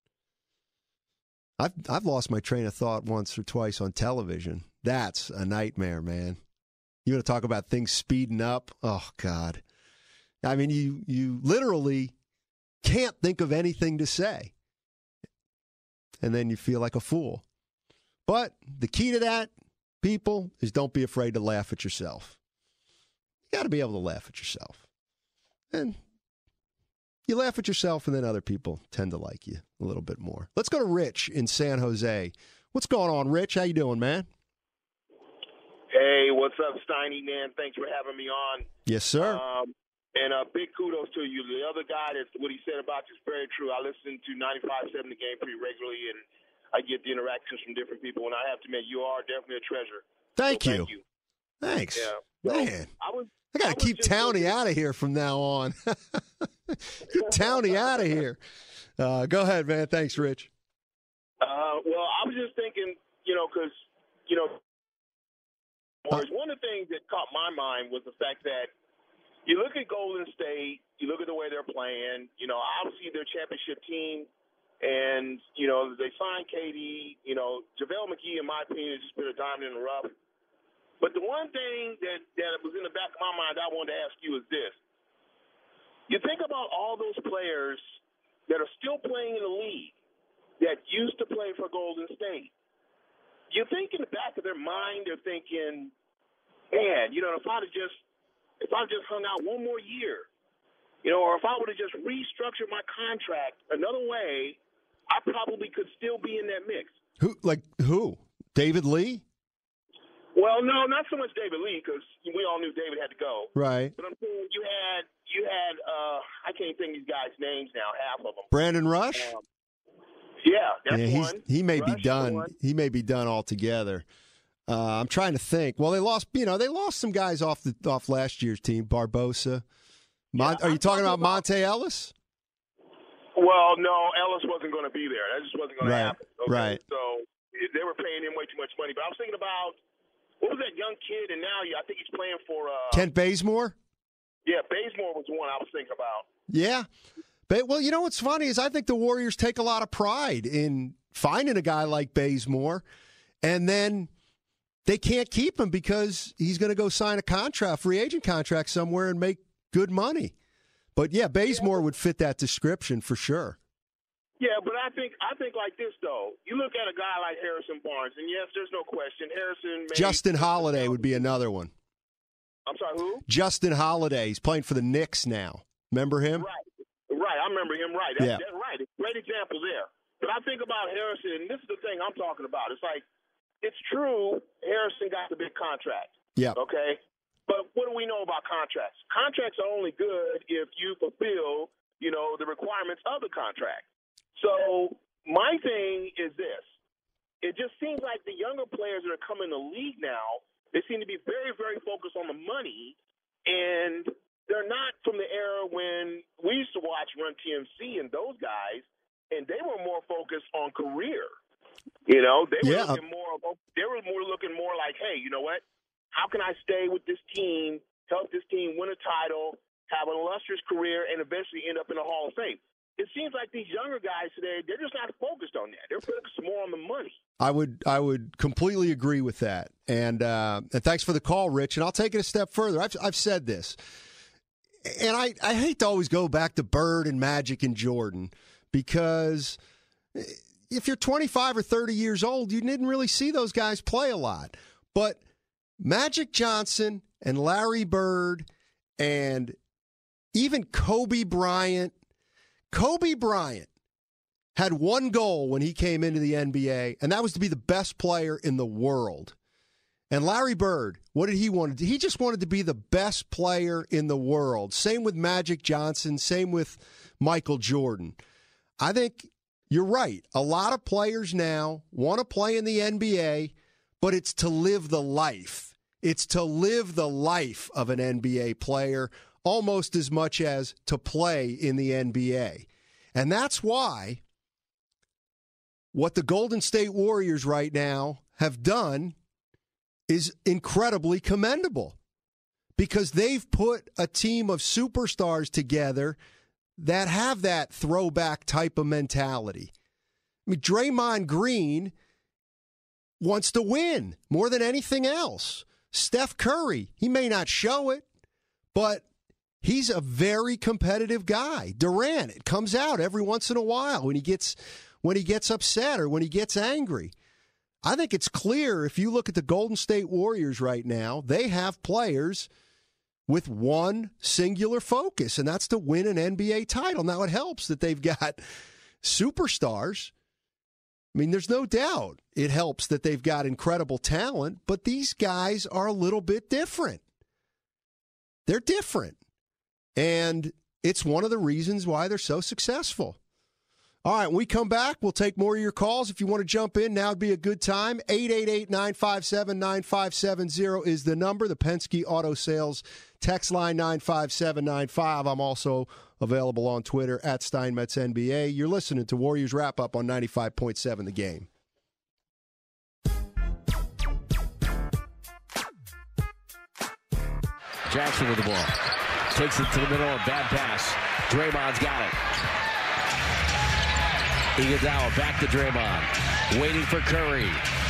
I've I've lost my train of thought once or twice on television. That's a nightmare, man. You want to talk about things speeding up? Oh, God. I mean, you you literally can't think of anything to say. And then you feel like a fool. But the key to that, people, is don't be afraid to laugh at yourself. You got to be able to laugh at yourself. And you laugh at yourself, and then other people tend to like you a little bit more. Let's go to Rich in San Jose. What's going on, Rich? How you doing, man? Hey, what's up, Steiny, man? Thanks for having me on. Yes, sir. Um, and uh, big kudos to you. The other guy, that's what he said about you is very true. I listen to ninety-five point seven The Game pretty regularly, and I get the interactions from different people. And I have to admit, you are definitely a treasure. Thank, so you. thank you. Thanks. Yeah. Man, I, was, I got to keep Townie out of here from now on. Keep Townie out of here. Uh, go ahead, man. Thanks, Rich. Uh, well, I was just thinking, you know, because, you know, one of the things that caught my mind was the fact that you look at Golden State, you look at the way they're playing, you know, obviously their championship team, and, you know, they signed K D, you know, JaVale McGee, in my opinion, has just been a diamond in the rough. But the one thing that, that was in the back of my mind I wanted to ask you is this. You think about all those players that are still playing in the league that used to play for Golden State. You think in the back of their mind they're thinking, man, you know, if I'd have just if I just hung out one more year, you know, or if I would have just restructured my contract another way, I probably could still be in that mix. Who, like who? David Lee? Well, no, not so much David Lee, because we all knew David had to go. Right. But I'm saying you had you had uh, I can't think of these guys' names now, half of them. Brandon Rush? Um, Yeah, that's yeah, he's, one. he may Rush be done. one. He may be done altogether. Uh, I'm trying to think. Well, they lost. You know, they lost some guys off the off last year's team. Barbosa. Mon- Yeah, are you I'm talking talking about about- Monte Ellis? Well, no, Ellis wasn't going to be there. That just wasn't going Right, to happen. Okay? right. So they were paying him way too much money. But I was thinking about what was that young kid, and now I think he's playing for. Uh, Kent Bazemore? Yeah, Bazemore was the one I was thinking about. Yeah. But, well, you know what's funny is I think the Warriors take a lot of pride in finding a guy like Bazemore, and then they can't keep him because he's going to go sign a contract, free agent contract somewhere and make good money. But, yeah, Bazemore would fit that description for sure. Yeah, but I think I think like this though. You look at a guy like Harrison Barnes, and yes, there's no question. Harrison made, Justin Holiday would be another one. I'm sorry, who? Justin Holiday. He's playing for the Knicks now. Remember him? Right, right. I remember him. Right. That's, Yeah. that's right. Great example there. But I think about Harrison, and this is the thing I'm talking about. It's like it's true. Harrison got the big contract. Yeah. Okay. But what do we know about contracts? Contracts are only good if you fulfill, you know, the requirements of the contract. So my thing is this. It just seems like the younger players that are coming in the league now, they seem to be very, very focused on the money, and they're not from the era when we used to watch Run T M C and those guys, and they were more focused on career. You know, they were Yeah. looking more they were more looking more like, hey, you know what? How can I stay with this team, help this team win a title, have an illustrious career, and eventually end up in the Hall of Fame? It seems like these younger guys today, they're just not focused on that. They're focused more on the money. I would I would completely agree with that. And uh, and thanks for the call, Rich. And I'll take it a step further. I've I've said this, and I, I hate to always go back to Bird and Magic and Jordan, because if you're twenty-five or thirty years old, you didn't really see those guys play a lot. But Magic Johnson and Larry Bird and even Kobe Bryant, Kobe Bryant had one goal when he came into the N B A, and that was to be the best player in the world. And Larry Bird, what did he want to do? He just wanted to be the best player in the world. Same with Magic Johnson, same with Michael Jordan. I think you're right. A lot of players now want to play in the N B A, but it's to live the life. It's to live the life of an N B A player almost as much as to play in the N B A. And that's why what the Golden State Warriors right now have done is incredibly commendable, because they've put a team of superstars together that have that throwback type of mentality. I mean, Draymond Green wants to win more than anything else. Steph Curry, he may not show it, but he's a very competitive guy. Durant, it comes out every once in a while when he gets when he gets upset or when he gets angry. I think it's clear if you look at the Golden State Warriors right now, they have players with one singular focus, and that's to win an N B A title. Now, it helps that they've got superstars. I mean, there's no doubt it helps that they've got incredible talent, but these guys are a little bit different. They're different. And it's one of the reasons why they're so successful. All right, when we come back, we'll take more of your calls. If you want to jump in, now would be a good time. eight eight eight, nine five seven, nine five seven zero is the number. The Penske Auto Sales text line nine five seven nine five. I'm also available on Twitter at Steinmetz N B A. You're listening to Warriors Wrap Up on ninety-five point seven The Game. Jackson with the ball. Takes it to the middle, a bad pass. Draymond's got it. Iguodala back to Draymond. Waiting for Curry.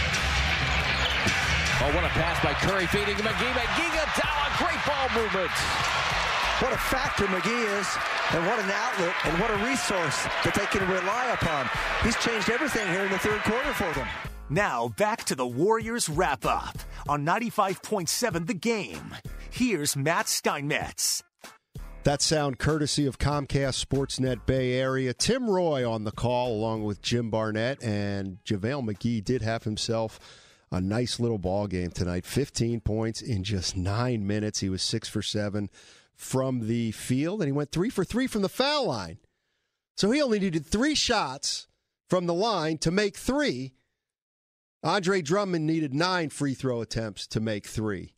Oh, what a pass by Curry feeding to McGee. McGee, Iguodala, great ball movement. What a factor McGee is, and what an outlet, and what a resource that they can rely upon. He's changed everything here in the third quarter for them. Now back to the Warriors Wrap-Up on ninety-five point seven The Game. Here's Matt Steinmetz. That sound courtesy of Comcast Sportsnet Bay Area. Tim Roy on the call along with Jim Barnett, and JaVale McGee did have himself a nice little ball game tonight. fifteen points in just nine minutes. He was six for seven from the field, and he went three for three from the foul line. So he only needed three shots from the line to make three. Andre Drummond needed nine free throw attempts to make three.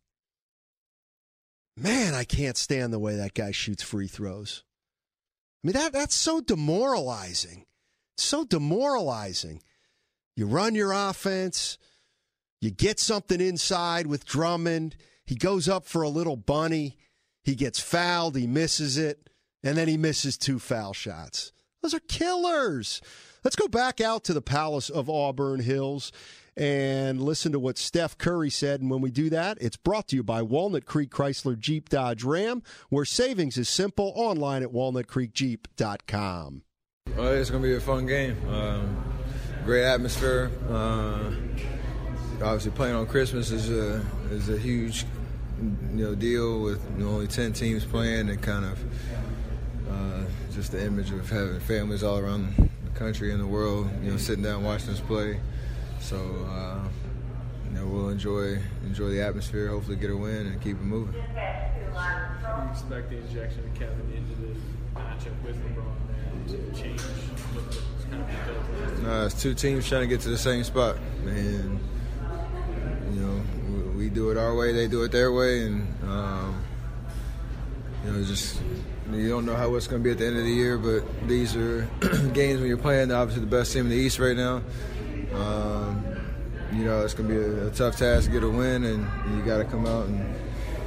Man, I can't stand the way that guy shoots free throws. I mean, that that's so demoralizing. So demoralizing. You run your offense, you get something inside with Drummond, he goes up for a little bunny, he gets fouled, he misses it, and then he misses two foul shots. Those are killers. Let's go back out to the Palace of Auburn Hills and listen to what Steph Curry said. And when we do that, it's brought to you by Walnut Creek Chrysler Jeep Dodge Ram, where savings is simple, online at walnut creek jeep dot com. Well, it's going to be a fun game. Um, great atmosphere. Uh, obviously, playing on Christmas is a, is a huge you know, deal with you know, only ten teams playing, and kind of uh, just the image of having families all around the country and the world, you know, sitting down watching us play. So, uh, you know, we'll enjoy enjoy the atmosphere, hopefully get a win, and keep it moving. Do you expect the injection of Kevin into this matchup with LeBron to change what's kind of built? Uh, it's two teams trying to get to the same spot, and you know, we, we do it our way, they do it their way, and um, you know, just you don't know how what's going to be at the end of the year, but these are games when you're playing obviously the best team in the East right now. Um, you know, it's going to be a, a tough task to get a win, and you got to come out and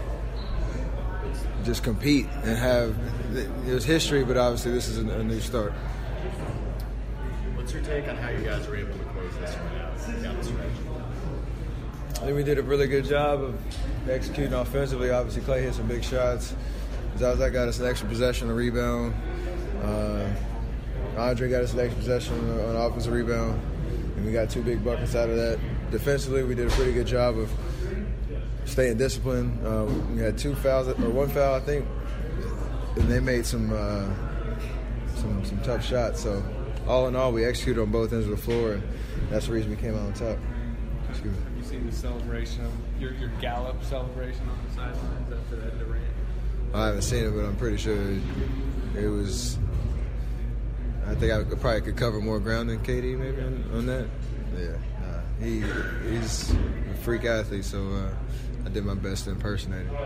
just compete and have – there's history, but obviously this is a, a new start. What's your take on how you guys were able to close this one out down the stretch? I think we did a really good job of executing offensively. Obviously, Clay hit some big shots. Zaza got us an extra possession, a rebound. Uh, Andre got us an extra possession on an offensive rebound. And we got two big buckets out of that. Defensively, we did a pretty good job of staying disciplined. Uh, we had two fouls, or one foul, I think, and they made some uh, some some tough shots. So, all in all, we executed on both ends of the floor, and that's the reason we came out on top. Excuse me. You seen the celebration, your your Gallup celebration on the sidelines after that Durant? I haven't seen it, but I'm pretty sure it, it was. I think I probably could cover more ground than K D maybe on, on that. Yeah, uh, he he's a freak athlete, so uh, I did my best to impersonate it.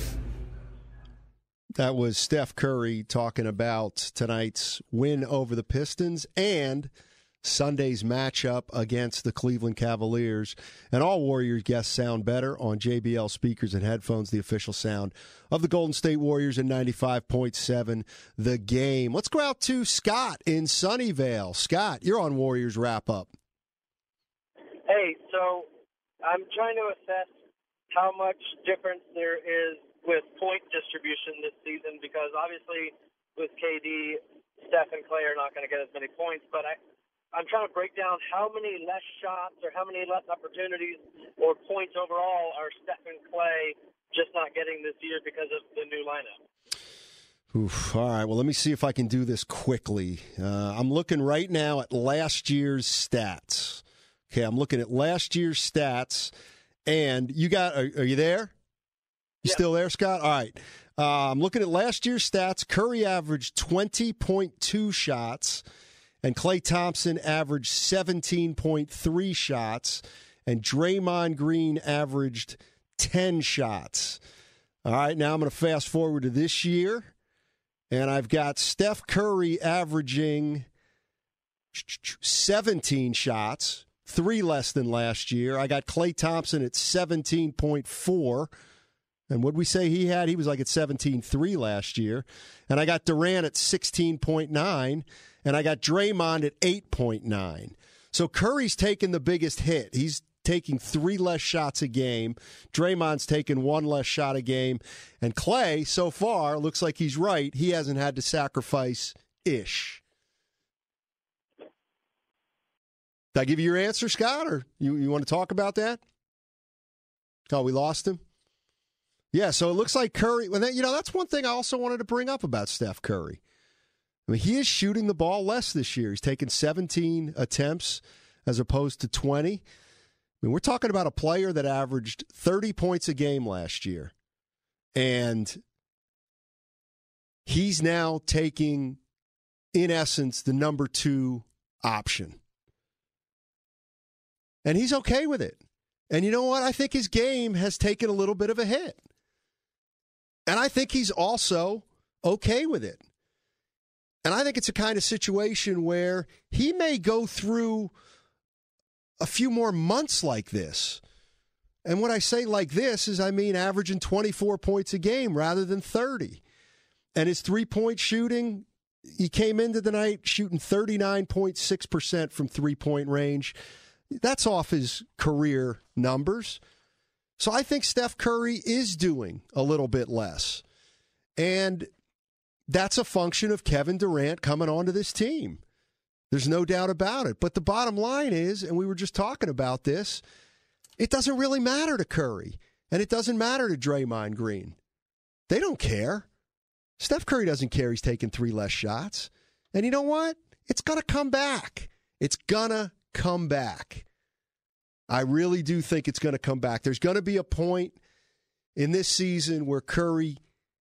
That was Steph Curry talking about tonight's win over the Pistons and Sunday's matchup against the Cleveland Cavaliers. And all Warriors guests sound better on J B L speakers and headphones, the official sound of the Golden State Warriors in ninety-five point seven The Game. Let's go out to Scott in Sunnyvale. Scott, you're on Warriors Wrap-Up. Hey, so I'm trying to assess how much difference there is with point distribution this season, because obviously with K D, Steph and Clay are not going to get as many points, but I I'm trying to break down how many less shots or how many less opportunities or points overall are Steph and Clay just not getting this year because of the new lineup. Oof. All right, well, let me see if I can do this quickly. Uh, I'm looking right now at last year's stats. Okay, I'm looking at last year's stats, and you got, are, are you there? You yeah. still there, Scott? All right. Uh, I'm looking at last year's stats. Curry averaged twenty point two shots. And Klay Thompson averaged seventeen point three shots, and Draymond Green averaged ten shots. All right, now I'm going to fast forward to this year, and I've got Steph Curry averaging seventeen shots, three less than last year. I got Klay Thompson at seventeen point four. And what did we say he had? He was like at seventeen point three last year. And I got Durant at sixteen point nine. And I got Draymond at eight point nine. So Curry's taking the biggest hit. He's taking three less shots a game. Draymond's taking one less shot a game. And Klay, so far, looks like he's right. He hasn't had to sacrifice ish. Did I give you your answer, Scott, or you, you want to talk about that? Oh, we lost him? Yeah, so it looks like Curry, well, you know, that's one thing I also wanted to bring up about Steph Curry. I mean, he is shooting the ball less this year. He's taken seventeen attempts as opposed to twenty. I mean, we're talking about a player that averaged thirty points a game last year. And he's now taking, in essence, the number two option. And he's okay with it. And you know what? I think his game has taken a little bit of a hit. And I think he's also okay with it. And I think it's a kind of situation where he may go through a few more months like this. And when I say like this is, I mean averaging twenty-four points a game rather than thirty. And his three-point shooting, he came into the night shooting thirty-nine point six percent from three-point range. That's off his career numbers. So I think Steph Curry is doing a little bit less. And that's a function of Kevin Durant coming onto this team. There's no doubt about it. But the bottom line is, and we were just talking about this, it doesn't really matter to Curry. And it doesn't matter to Draymond Green. They don't care. Steph Curry doesn't care he's taking three less shots. And you know what? It's going to come back. It's going to come back. I really do think it's going to come back. There's going to be a point in this season where Curry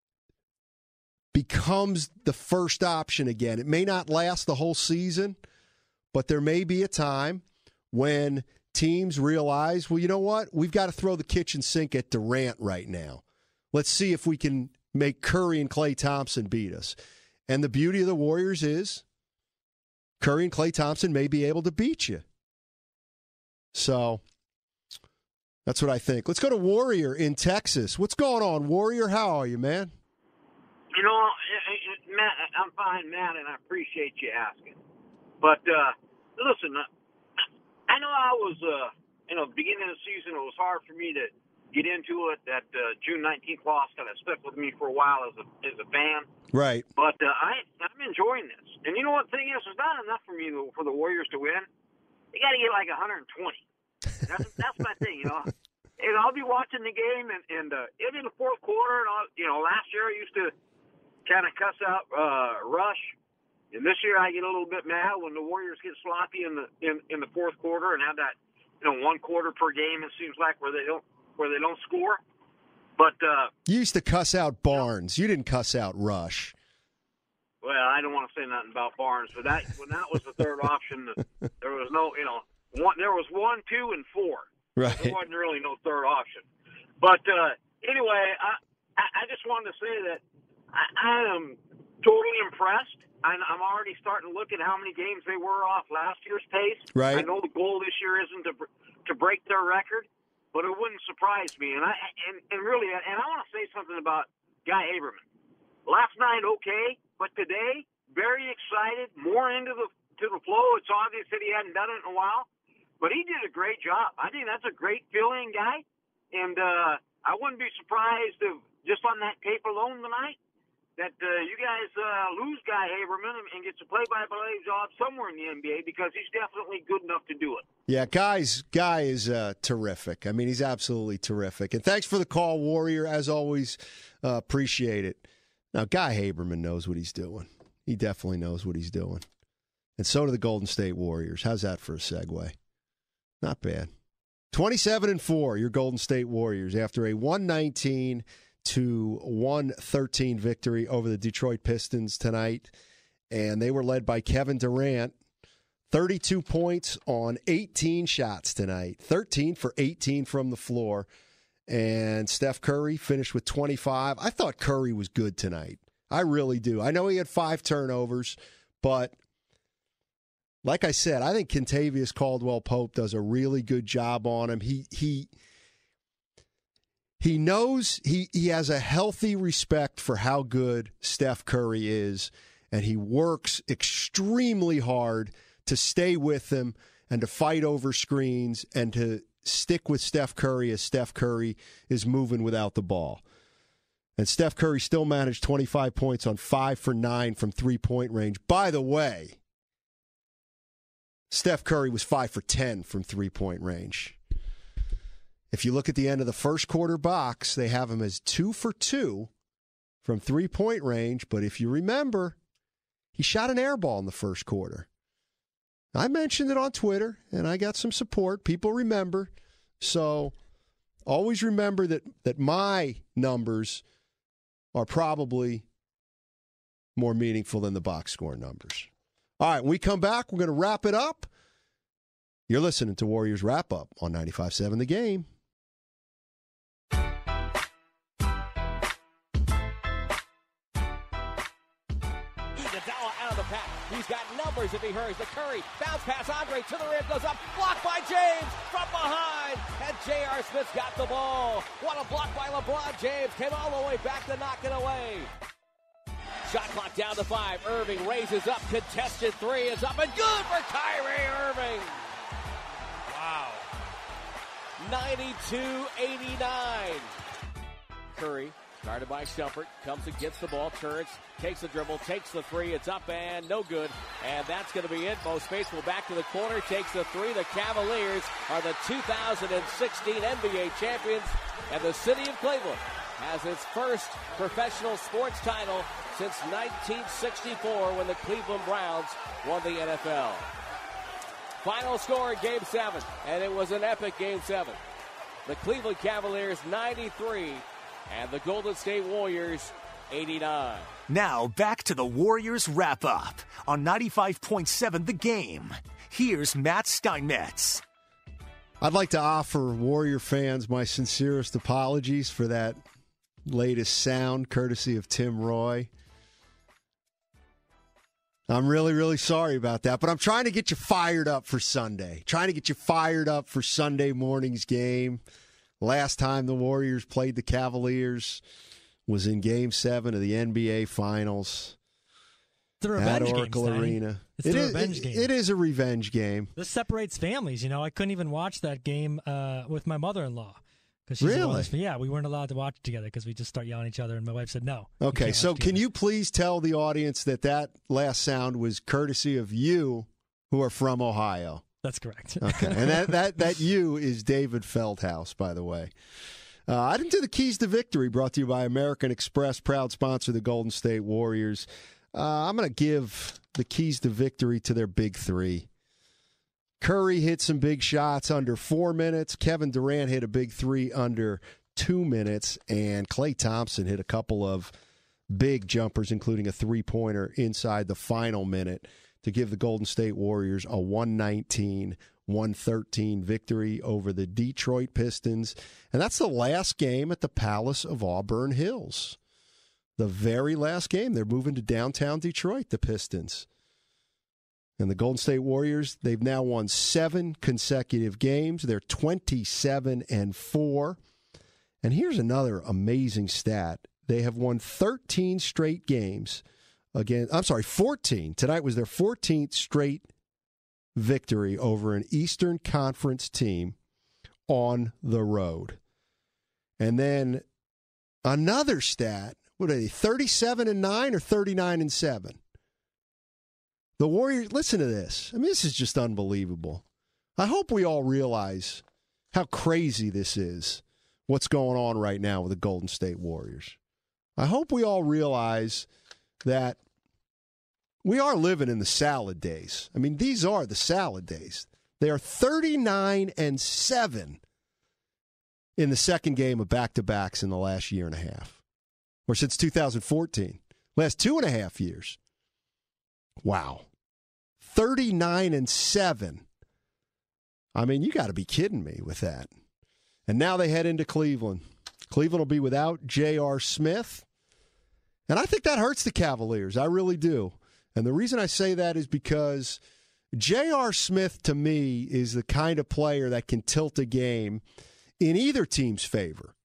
becomes the first option again. It may not last the whole season, but there may be a time when teams realize, well, you know what? We've got to throw the kitchen sink at Durant right now. Let's see if we can make Curry and Klay Thompson beat us. And the beauty of the Warriors is Curry and Klay Thompson may be able to beat you. So that's what I think. Let's go to Warrior in Texas. What's going on, Warrior? How are you, man? You know, Matt, I'm fine, Matt, and I appreciate you asking. But, uh, listen, I know I was, uh, you know, beginning of the season, it was hard for me to get into it. That uh, June nineteenth loss kind of stuck with me for a while as a as a fan. Right. But uh, I, I'm enjoying this. And you know what the thing is? It's not enough for me to, for the Warriors to win. They got to get like one hundred twenty. That's, that's my thing, you know. And I'll be watching the game, and, and uh, in the fourth quarter, and all, you know, last year I used to kind of cuss out uh, Rush, and this year I get a little bit mad when the Warriors get sloppy in the in, in the fourth quarter and have that, you know, one quarter per game. It seems like where they don't where they don't score. But uh, you used to cuss out Barnes. You didn't cuss out Rush. Well, I don't want to say nothing about Barnes, but that when that was the third option, there was no, you know, one. There was one, two, and four. Right. There wasn't really no third option. But uh, anyway, I, I just wanted to say that I, I am totally impressed. I'm, I'm already starting to look at how many games they were off last year's pace. Right. I know the goal this year isn't to to break their record, but it wouldn't surprise me. And I and, and really, and I want to say something about Guy Haberman. Last night, okay, but today, very excited, more into the to the flow. It's obvious that he hadn't done it in a while, but he did a great job. I think that's a great feeling, Guy, and uh, I wouldn't be surprised if just on that tape alone tonight, that uh, you guys uh, lose Guy Haberman and, and gets a play-by-play job somewhere in the N B A because he's definitely good enough to do it. Yeah, Guy's, Guy is uh, terrific. I mean, he's absolutely terrific. And thanks for the call, Warrior. As always, uh, appreciate it. Now, Guy Haberman knows what he's doing. He definitely knows what he's doing. And so do the Golden State Warriors. How's that for a segue? Not bad. twenty-seven and four, your Golden State Warriors, after a one nineteen to one thirteen victory over the Detroit Pistons tonight. And they were led by Kevin Durant, thirty-two points on eighteen shots tonight, thirteen for eighteen from the floor. And Steph Curry finished with twenty-five. I thought Curry was good tonight. I really do. I know he had five turnovers, but like I said, I think Kentavious Caldwell-Pope does a really good job on him. He he he knows he, he has a healthy respect for how good Steph Curry is, and he works extremely hard to stay with him and to fight over screens and to stick with Steph Curry as Steph Curry is moving without the ball. And Steph Curry still managed twenty-five points on five for nine from three-point range. By the way, Steph Curry was five for ten from three-point range. If you look at the end of the first quarter box, they have him as two for two from three-point range. But if you remember, he shot an air ball in the first quarter. I mentioned it on Twitter, and I got some support. People remember. So always remember that, that my numbers are probably more meaningful than the box score numbers. All right, when we come back, we're going to wrap it up. You're listening to Warriors Wrap Up on ninety-five seven The Game. He's got numbers if he hurries. The Curry bounce pass. Andre to the rim, goes up. Blocked by James from behind. And J R. Smith's got the ball. What a block by LeBron James. Came all the way back to knock it away. Shot clock down to five. Irving raises up. Contested three is up and good for Kyrie Irving. Wow. ninety-two eighty-nine. Curry, guarded by Shumpert, comes and gets the ball, turns, takes the dribble, takes the three, it's up and no good. And that's going to be it. Mo Spacewell back to the corner, takes the three. The Cavaliers are the two thousand sixteen N B A champions, and the city of Cleveland has its first professional sports title since nineteen sixty-four when the Cleveland Browns won the N F L. Final score in Game seven, and it was an epic Game seven. The Cleveland Cavaliers ninety-three, and the Golden State Warriors eighty-nine. Now back to the Warriors Wrap-Up on ninety-five point seven The Game. Here's Matt Steinmetz. I'd like to offer Warrior fans my sincerest apologies for that latest sound, courtesy of Tim Roy. I'm really, really sorry about that, but I'm trying to get you fired up for Sunday. Trying to get you fired up for Sunday morning's game. Last time the Warriors played the Cavaliers was in Game seven of the N B A Finals. It's a revenge at Oracle game, Arena. It's it a is, revenge it, game. It is a revenge game. This separates families. You know, I couldn't even watch that game uh, with my mother-in-law. She's really? Yeah, we weren't allowed to watch it together because we just start yelling at each other, and my wife said no. Okay, so can you please tell the audience that that last sound was courtesy of you, who are from Ohio? That's correct. Okay, and that, that, that you is David Feldhaus, by the way. Uh, I didn't do the Keys to Victory, brought to you by American Express, proud sponsor of the Golden State Warriors. Uh, I'm going to give the Keys to Victory to their big three. Curry hit some big shots under four minutes. Kevin Durant hit a big three under two minutes. And Klay Thompson hit a couple of big jumpers, including a three-pointer inside the final minute to give the Golden State Warriors a one nineteen, one thirteen victory over the Detroit Pistons. And that's the last game at the Palace of Auburn Hills. The very last game. They're moving to downtown Detroit, the Pistons. And the Golden State Warriors, they've now won seven consecutive games. They're twenty-seven and four. And here's another amazing stat. They have won thirteen straight games. Again, I'm sorry, fourteen. Tonight was their fourteenth straight victory over an Eastern Conference team on the road. And then another stat, what are they, thirty-seven and nine or thirty-nine and seven? The Warriors, listen to this. I mean, this is just unbelievable. I hope we all realize how crazy this is, what's going on right now with the Golden State Warriors. I hope we all realize that we are living in the salad days. I mean, these are the salad days. They are thirty-nine and seven in the second game of back-to-backs in the last year and a half, or since two thousand fourteen. Last two and a half years. Wow. thirty-nine and seven. I mean, you got to be kidding me with that. And now they head into Cleveland. Cleveland will be without J R. Smith. And I think that hurts the Cavaliers. I really do. And the reason I say that is because J R. Smith, to me, is the kind of player that can tilt a game in either team's favor.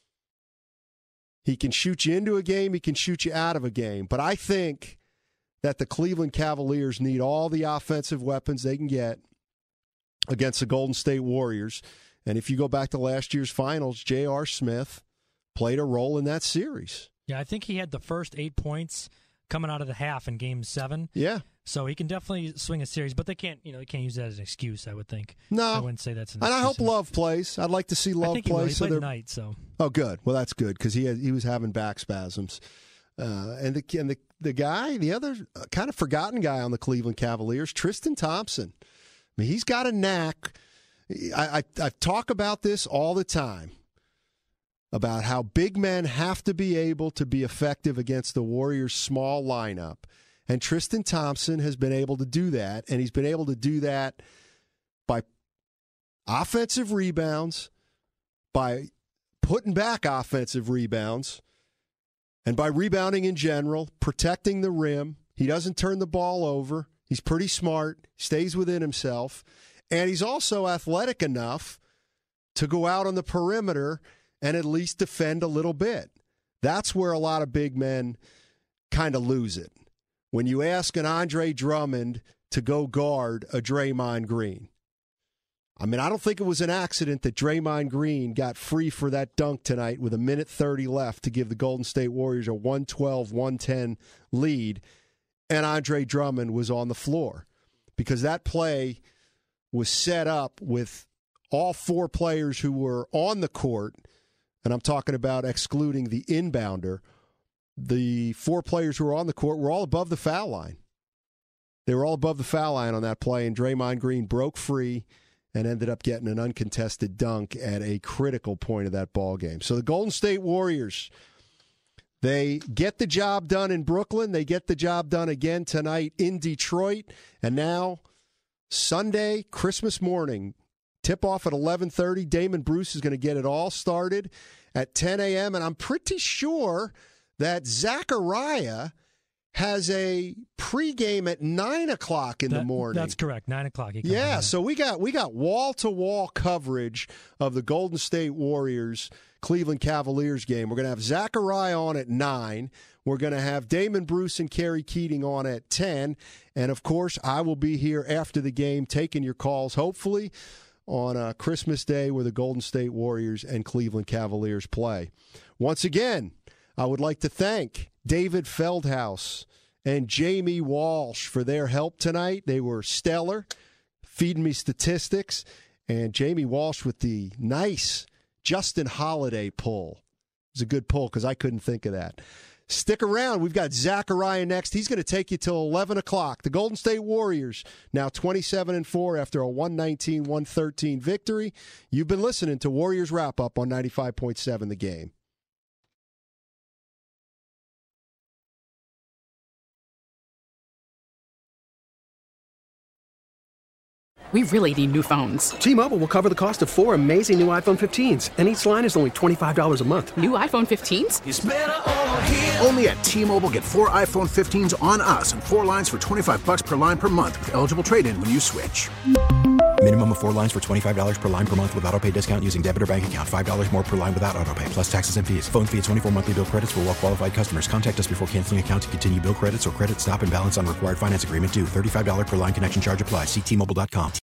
He can shoot you into a game. He can shoot you out of a game. But I think that the Cleveland Cavaliers need all the offensive weapons they can get against the Golden State Warriors. And if you go back to last year's finals, J R. Smith played a role in that series. Yeah, I think he had the first eight points coming out of the half in Game Seven. Yeah, so he can definitely swing a series, but they can't, you know, they can't use that as an excuse. I would think. No, I wouldn't say that's an and excuse. I hope Love plays. I'd like to see Love I think play. He, he so played tonight, so. Oh, good. Well, that's good because he had, he was having back spasms. Uh, and the and the the guy, the other uh, kind of forgotten guy on the Cleveland Cavaliers, Tristan Thompson. I mean, he's got a knack. I, I I talk about this all the time, about how big men have to be able to be effective against the Warriors' small lineup. And Tristan Thompson has been able to do that, and he's been able to do that by offensive rebounds, by putting back offensive rebounds, and by rebounding in general, protecting the rim. He doesn't turn the ball over. He's pretty smart, stays within himself, and he's also athletic enough to go out on the perimeter and at least defend a little bit. That's where a lot of big men kind of lose it. When you ask an Andre Drummond to go guard a Draymond Green. I mean, I don't think it was an accident that Draymond Green got free for that dunk tonight with a minute thirty left to give the Golden State Warriors a one twelve one ten lead, and Andre Drummond was on the floor. Because that play was set up with all four players who were on the court, and I'm talking about excluding the inbounder. The four players who were on the court were all above the foul line. They were all above the foul line on that play, and Draymond Green broke free and ended up getting an uncontested dunk at a critical point of that ball game. So the Golden State Warriors, they get the job done in Brooklyn. They get the job done again tonight in Detroit. And now Sunday, Christmas morning, tip-off at eleven thirty. Damon Bruce is going to get it all started at ten a.m. And I'm pretty sure that Zachariah has a pregame at nine o'clock in that, the morning. That's correct, nine o'clock. Yeah, so we got we got wall-to-wall coverage of the Golden State Warriors Cleveland Cavaliers game. We're going to have Zachariah on at nine. We're going to have Damon Bruce and Kerry Keating on at ten. And, of course, I will be here after the game taking your calls, hopefully, on uh, Christmas Day where the Golden State Warriors and Cleveland Cavaliers play. Once again, I would like to thank David Feldhaus and Jamie Walsh for their help tonight. They were stellar, feeding me statistics. And Jamie Walsh with the nice Justin Holiday pull. It was a good pull because I couldn't think of that. Stick around. We've got Zachariah next. He's going to take you till eleven o'clock. The Golden State Warriors now twenty-seven and four after a one nineteen one thirteen victory. You've been listening to Warriors Wrap Up on ninety-five point seven The Game. We really need new phones. T-Mobile will cover the cost of four amazing new iPhone fifteens, and each line is only twenty-five dollars a month. New iPhone fifteens? It's better over here. Only at T-Mobile, get four iPhone fifteens on us and four lines for twenty-five dollars per line per month with eligible trade-in when you switch. Minimum of four lines for twenty-five dollars per line per month with autopay discount using debit or bank account. five dollars more per line without autopay, plus taxes and fees. Phone fee at twenty-four monthly bill credits for well-qualified customers. Contact us before canceling account to continue bill credits or credit stop and balance on required finance agreement due. thirty-five dollars per line connection charge applies. See T Mobile dot com.